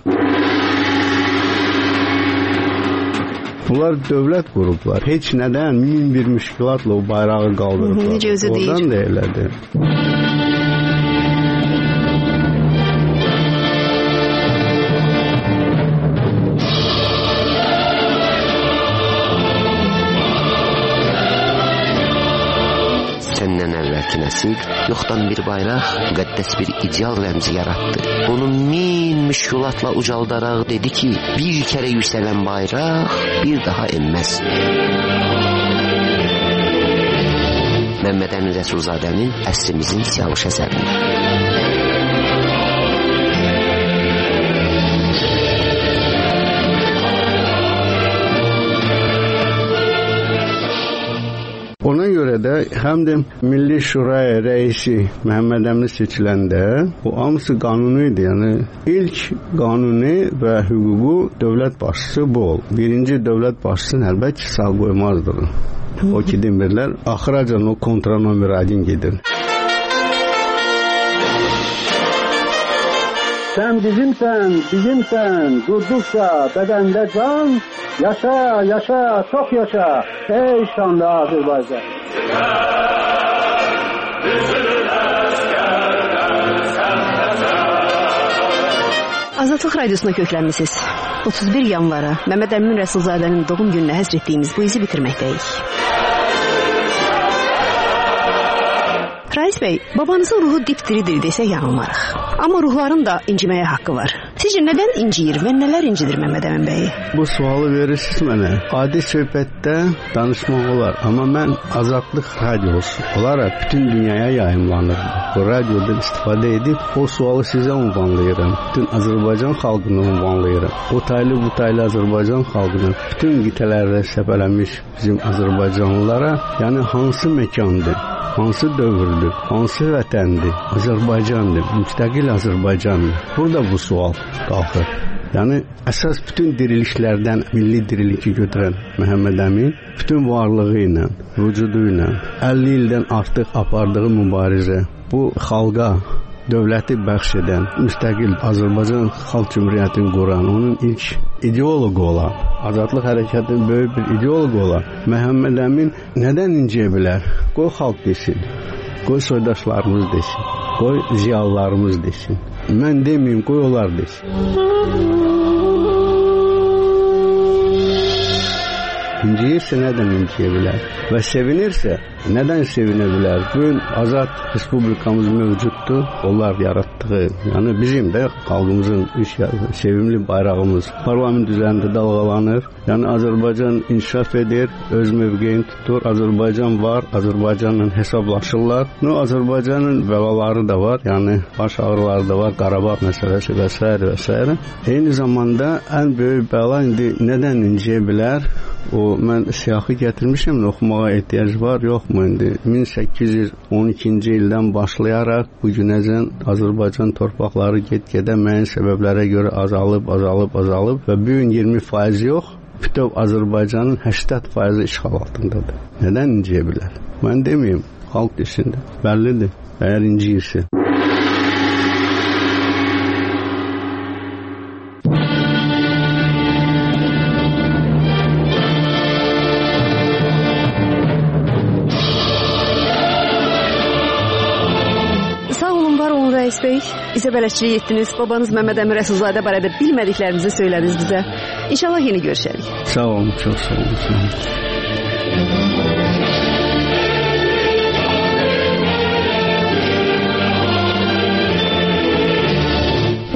Bunlar dövlət qurublar. Heç nədən min bir müşkilatla o bayrağı qaldırıblar. Necə özü deyir. Oradan da elədir. Səndən əvvəlki nəsil yoxdan bir bayraq, müqəddəs bir ideal rəmzi yaratdı. Onu min müşkilatla ucaldaraq dedi ki, bir kərə yüksələn bayraq bir daha enməz. Məmməd Əmin Rəsulzadənin əsrimizin Siyavuş əsəridir. Ona görə də həm də Milli Şuraya rəisi Məhəmməd Əmin seçiləndə bu hamısı qanuni idi. Yəni ilk qanuni və hüququ dövlət başçısı bu ol. Birinci dövlət başçısını əlbəttə sağ qoymazdır. O ki demirlər, axıracan o kontranomeradin gedir. Sən bizimsən, bizimsən, durduqca bədəndə can, yaşa, yaşa, çox yaşa, ey şanlı Azərbaycan. Azadlıq Radiosuna köklənmisiniz. otuz bir yanvara Məmməd Əmin Rəsulzadənin doğum gününə həsr etdiyimiz bu izi bitirməkdəyik. Rais bəy, babanızın ruhu dip-diridir desək yanılmarıq. Amma ruhların da inciməyə haqqı var. Sizcə nədən inciyir və nələr incidir Məmməd Əmin bəyi? Bu sualı verirsiniz mənə. Adi söhbətdə danışmaq olar. Amma mən Azadlıq Radiosu olaraq bütün dünyaya yayımlanırım. Bu radiodan istifadə edib o sualı sizə ünvanlayıram. Bütün Azərbaycan xalqını ünvanlayıram. O taylı bu taylı Azərbaycan xalqını, bütün qitələrdə səpələnmiş bizim Azərbaycanlılara, yəni hansı məkandır, hansı dövrdür, hansı vətəndir, Azərbaycandır, müstəqil Azərbaycandır. Burada bu sual qalxır. Yəni əsas bütün dirilişlərdən milli dirilişi götürən Məhəmməd Əmin bütün varlığı ilə, vücudu ilə əlli ildən artıq apardığı mübarizə, bu xalqa dövləti bəxş edən, müstəqil Azərbaycan Xalq Cümhuriyyətini quran, onun ilk ideoloqu olan, Azadlıq hərəkatının böyük bir ideoloqu olan Məhəmməd Əmin nədən inciyə bilər? Qoy xalq desin, qoy soydaşlarımız desin, qoy ziyalılarımız desin. Mən deməyim, qoy onlar desin. İnciyirsə nədən inciyə bilər? Və sevinirsə nədən sevinə bilər? Bugün azad respublikamız mövcuddur. Onlar yaratdığı, yəni bizim də xalqımızın üç sevimli bayrağımız parlament üzərində dalğalanır. Yəni Azərbaycan inkişaf edir, öz mövqeyini tutur. Azərbaycan var, Azərbaycanla hesablaşırlar. No, Azərbaycanın bəlaları da var, yəni baş ağrıları da var, Qarabağ məsələsi və s. və s. Eyni zamanda ən böyük bəla indi nədən inciyə bilər? O, mən siyahı gətirmişəm, oxumağa ehtiyac var, yoxmu indi? min səkkiz yüz on ikinci ildən başlayaraq bu günəcən Azərbaycan torpaqları get-gedə müəyyən səbəblərə görə azalıb, azalıb, azalıb və bu gün iyirmi faiz yox, bütöv Azərbaycanın səksən faizi işğal altındadır. Nədən inciyə bilər? Mən deməyim, xalq desin də, bəllidir, əgər inciyirsə. Bəy, bizə bələdçilik etdiniz. Babanız Məmməd Əmin Rəsulzadə barədə bilmədiklərimizi söylədiniz bizə. İnşallah yeni görüşərik. Sağ olun, çox sağ olun.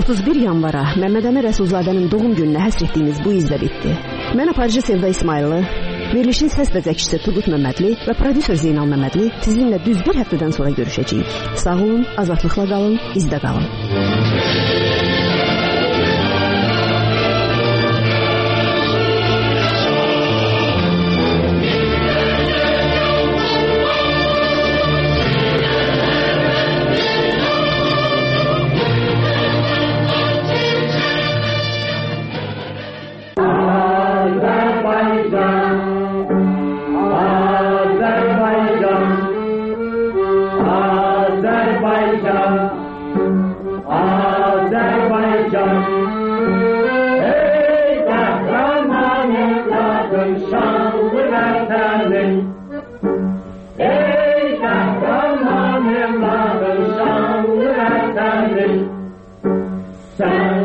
otuz bir yanvara Məmməd Əmin Rəsulzadənin doğum gününə həsr etdiyimiz bu izlə bitdi. Mən aparıcı Sevda İsmayıllı, verilişin səs və çəkicisi Turqut Məmmədli və prodüser Zeynal Məmmədli sizinlə düz bir həftədən sonra görüşəcəyik. Sağ olun, azadlıqla qalın, izdə qalın. Sen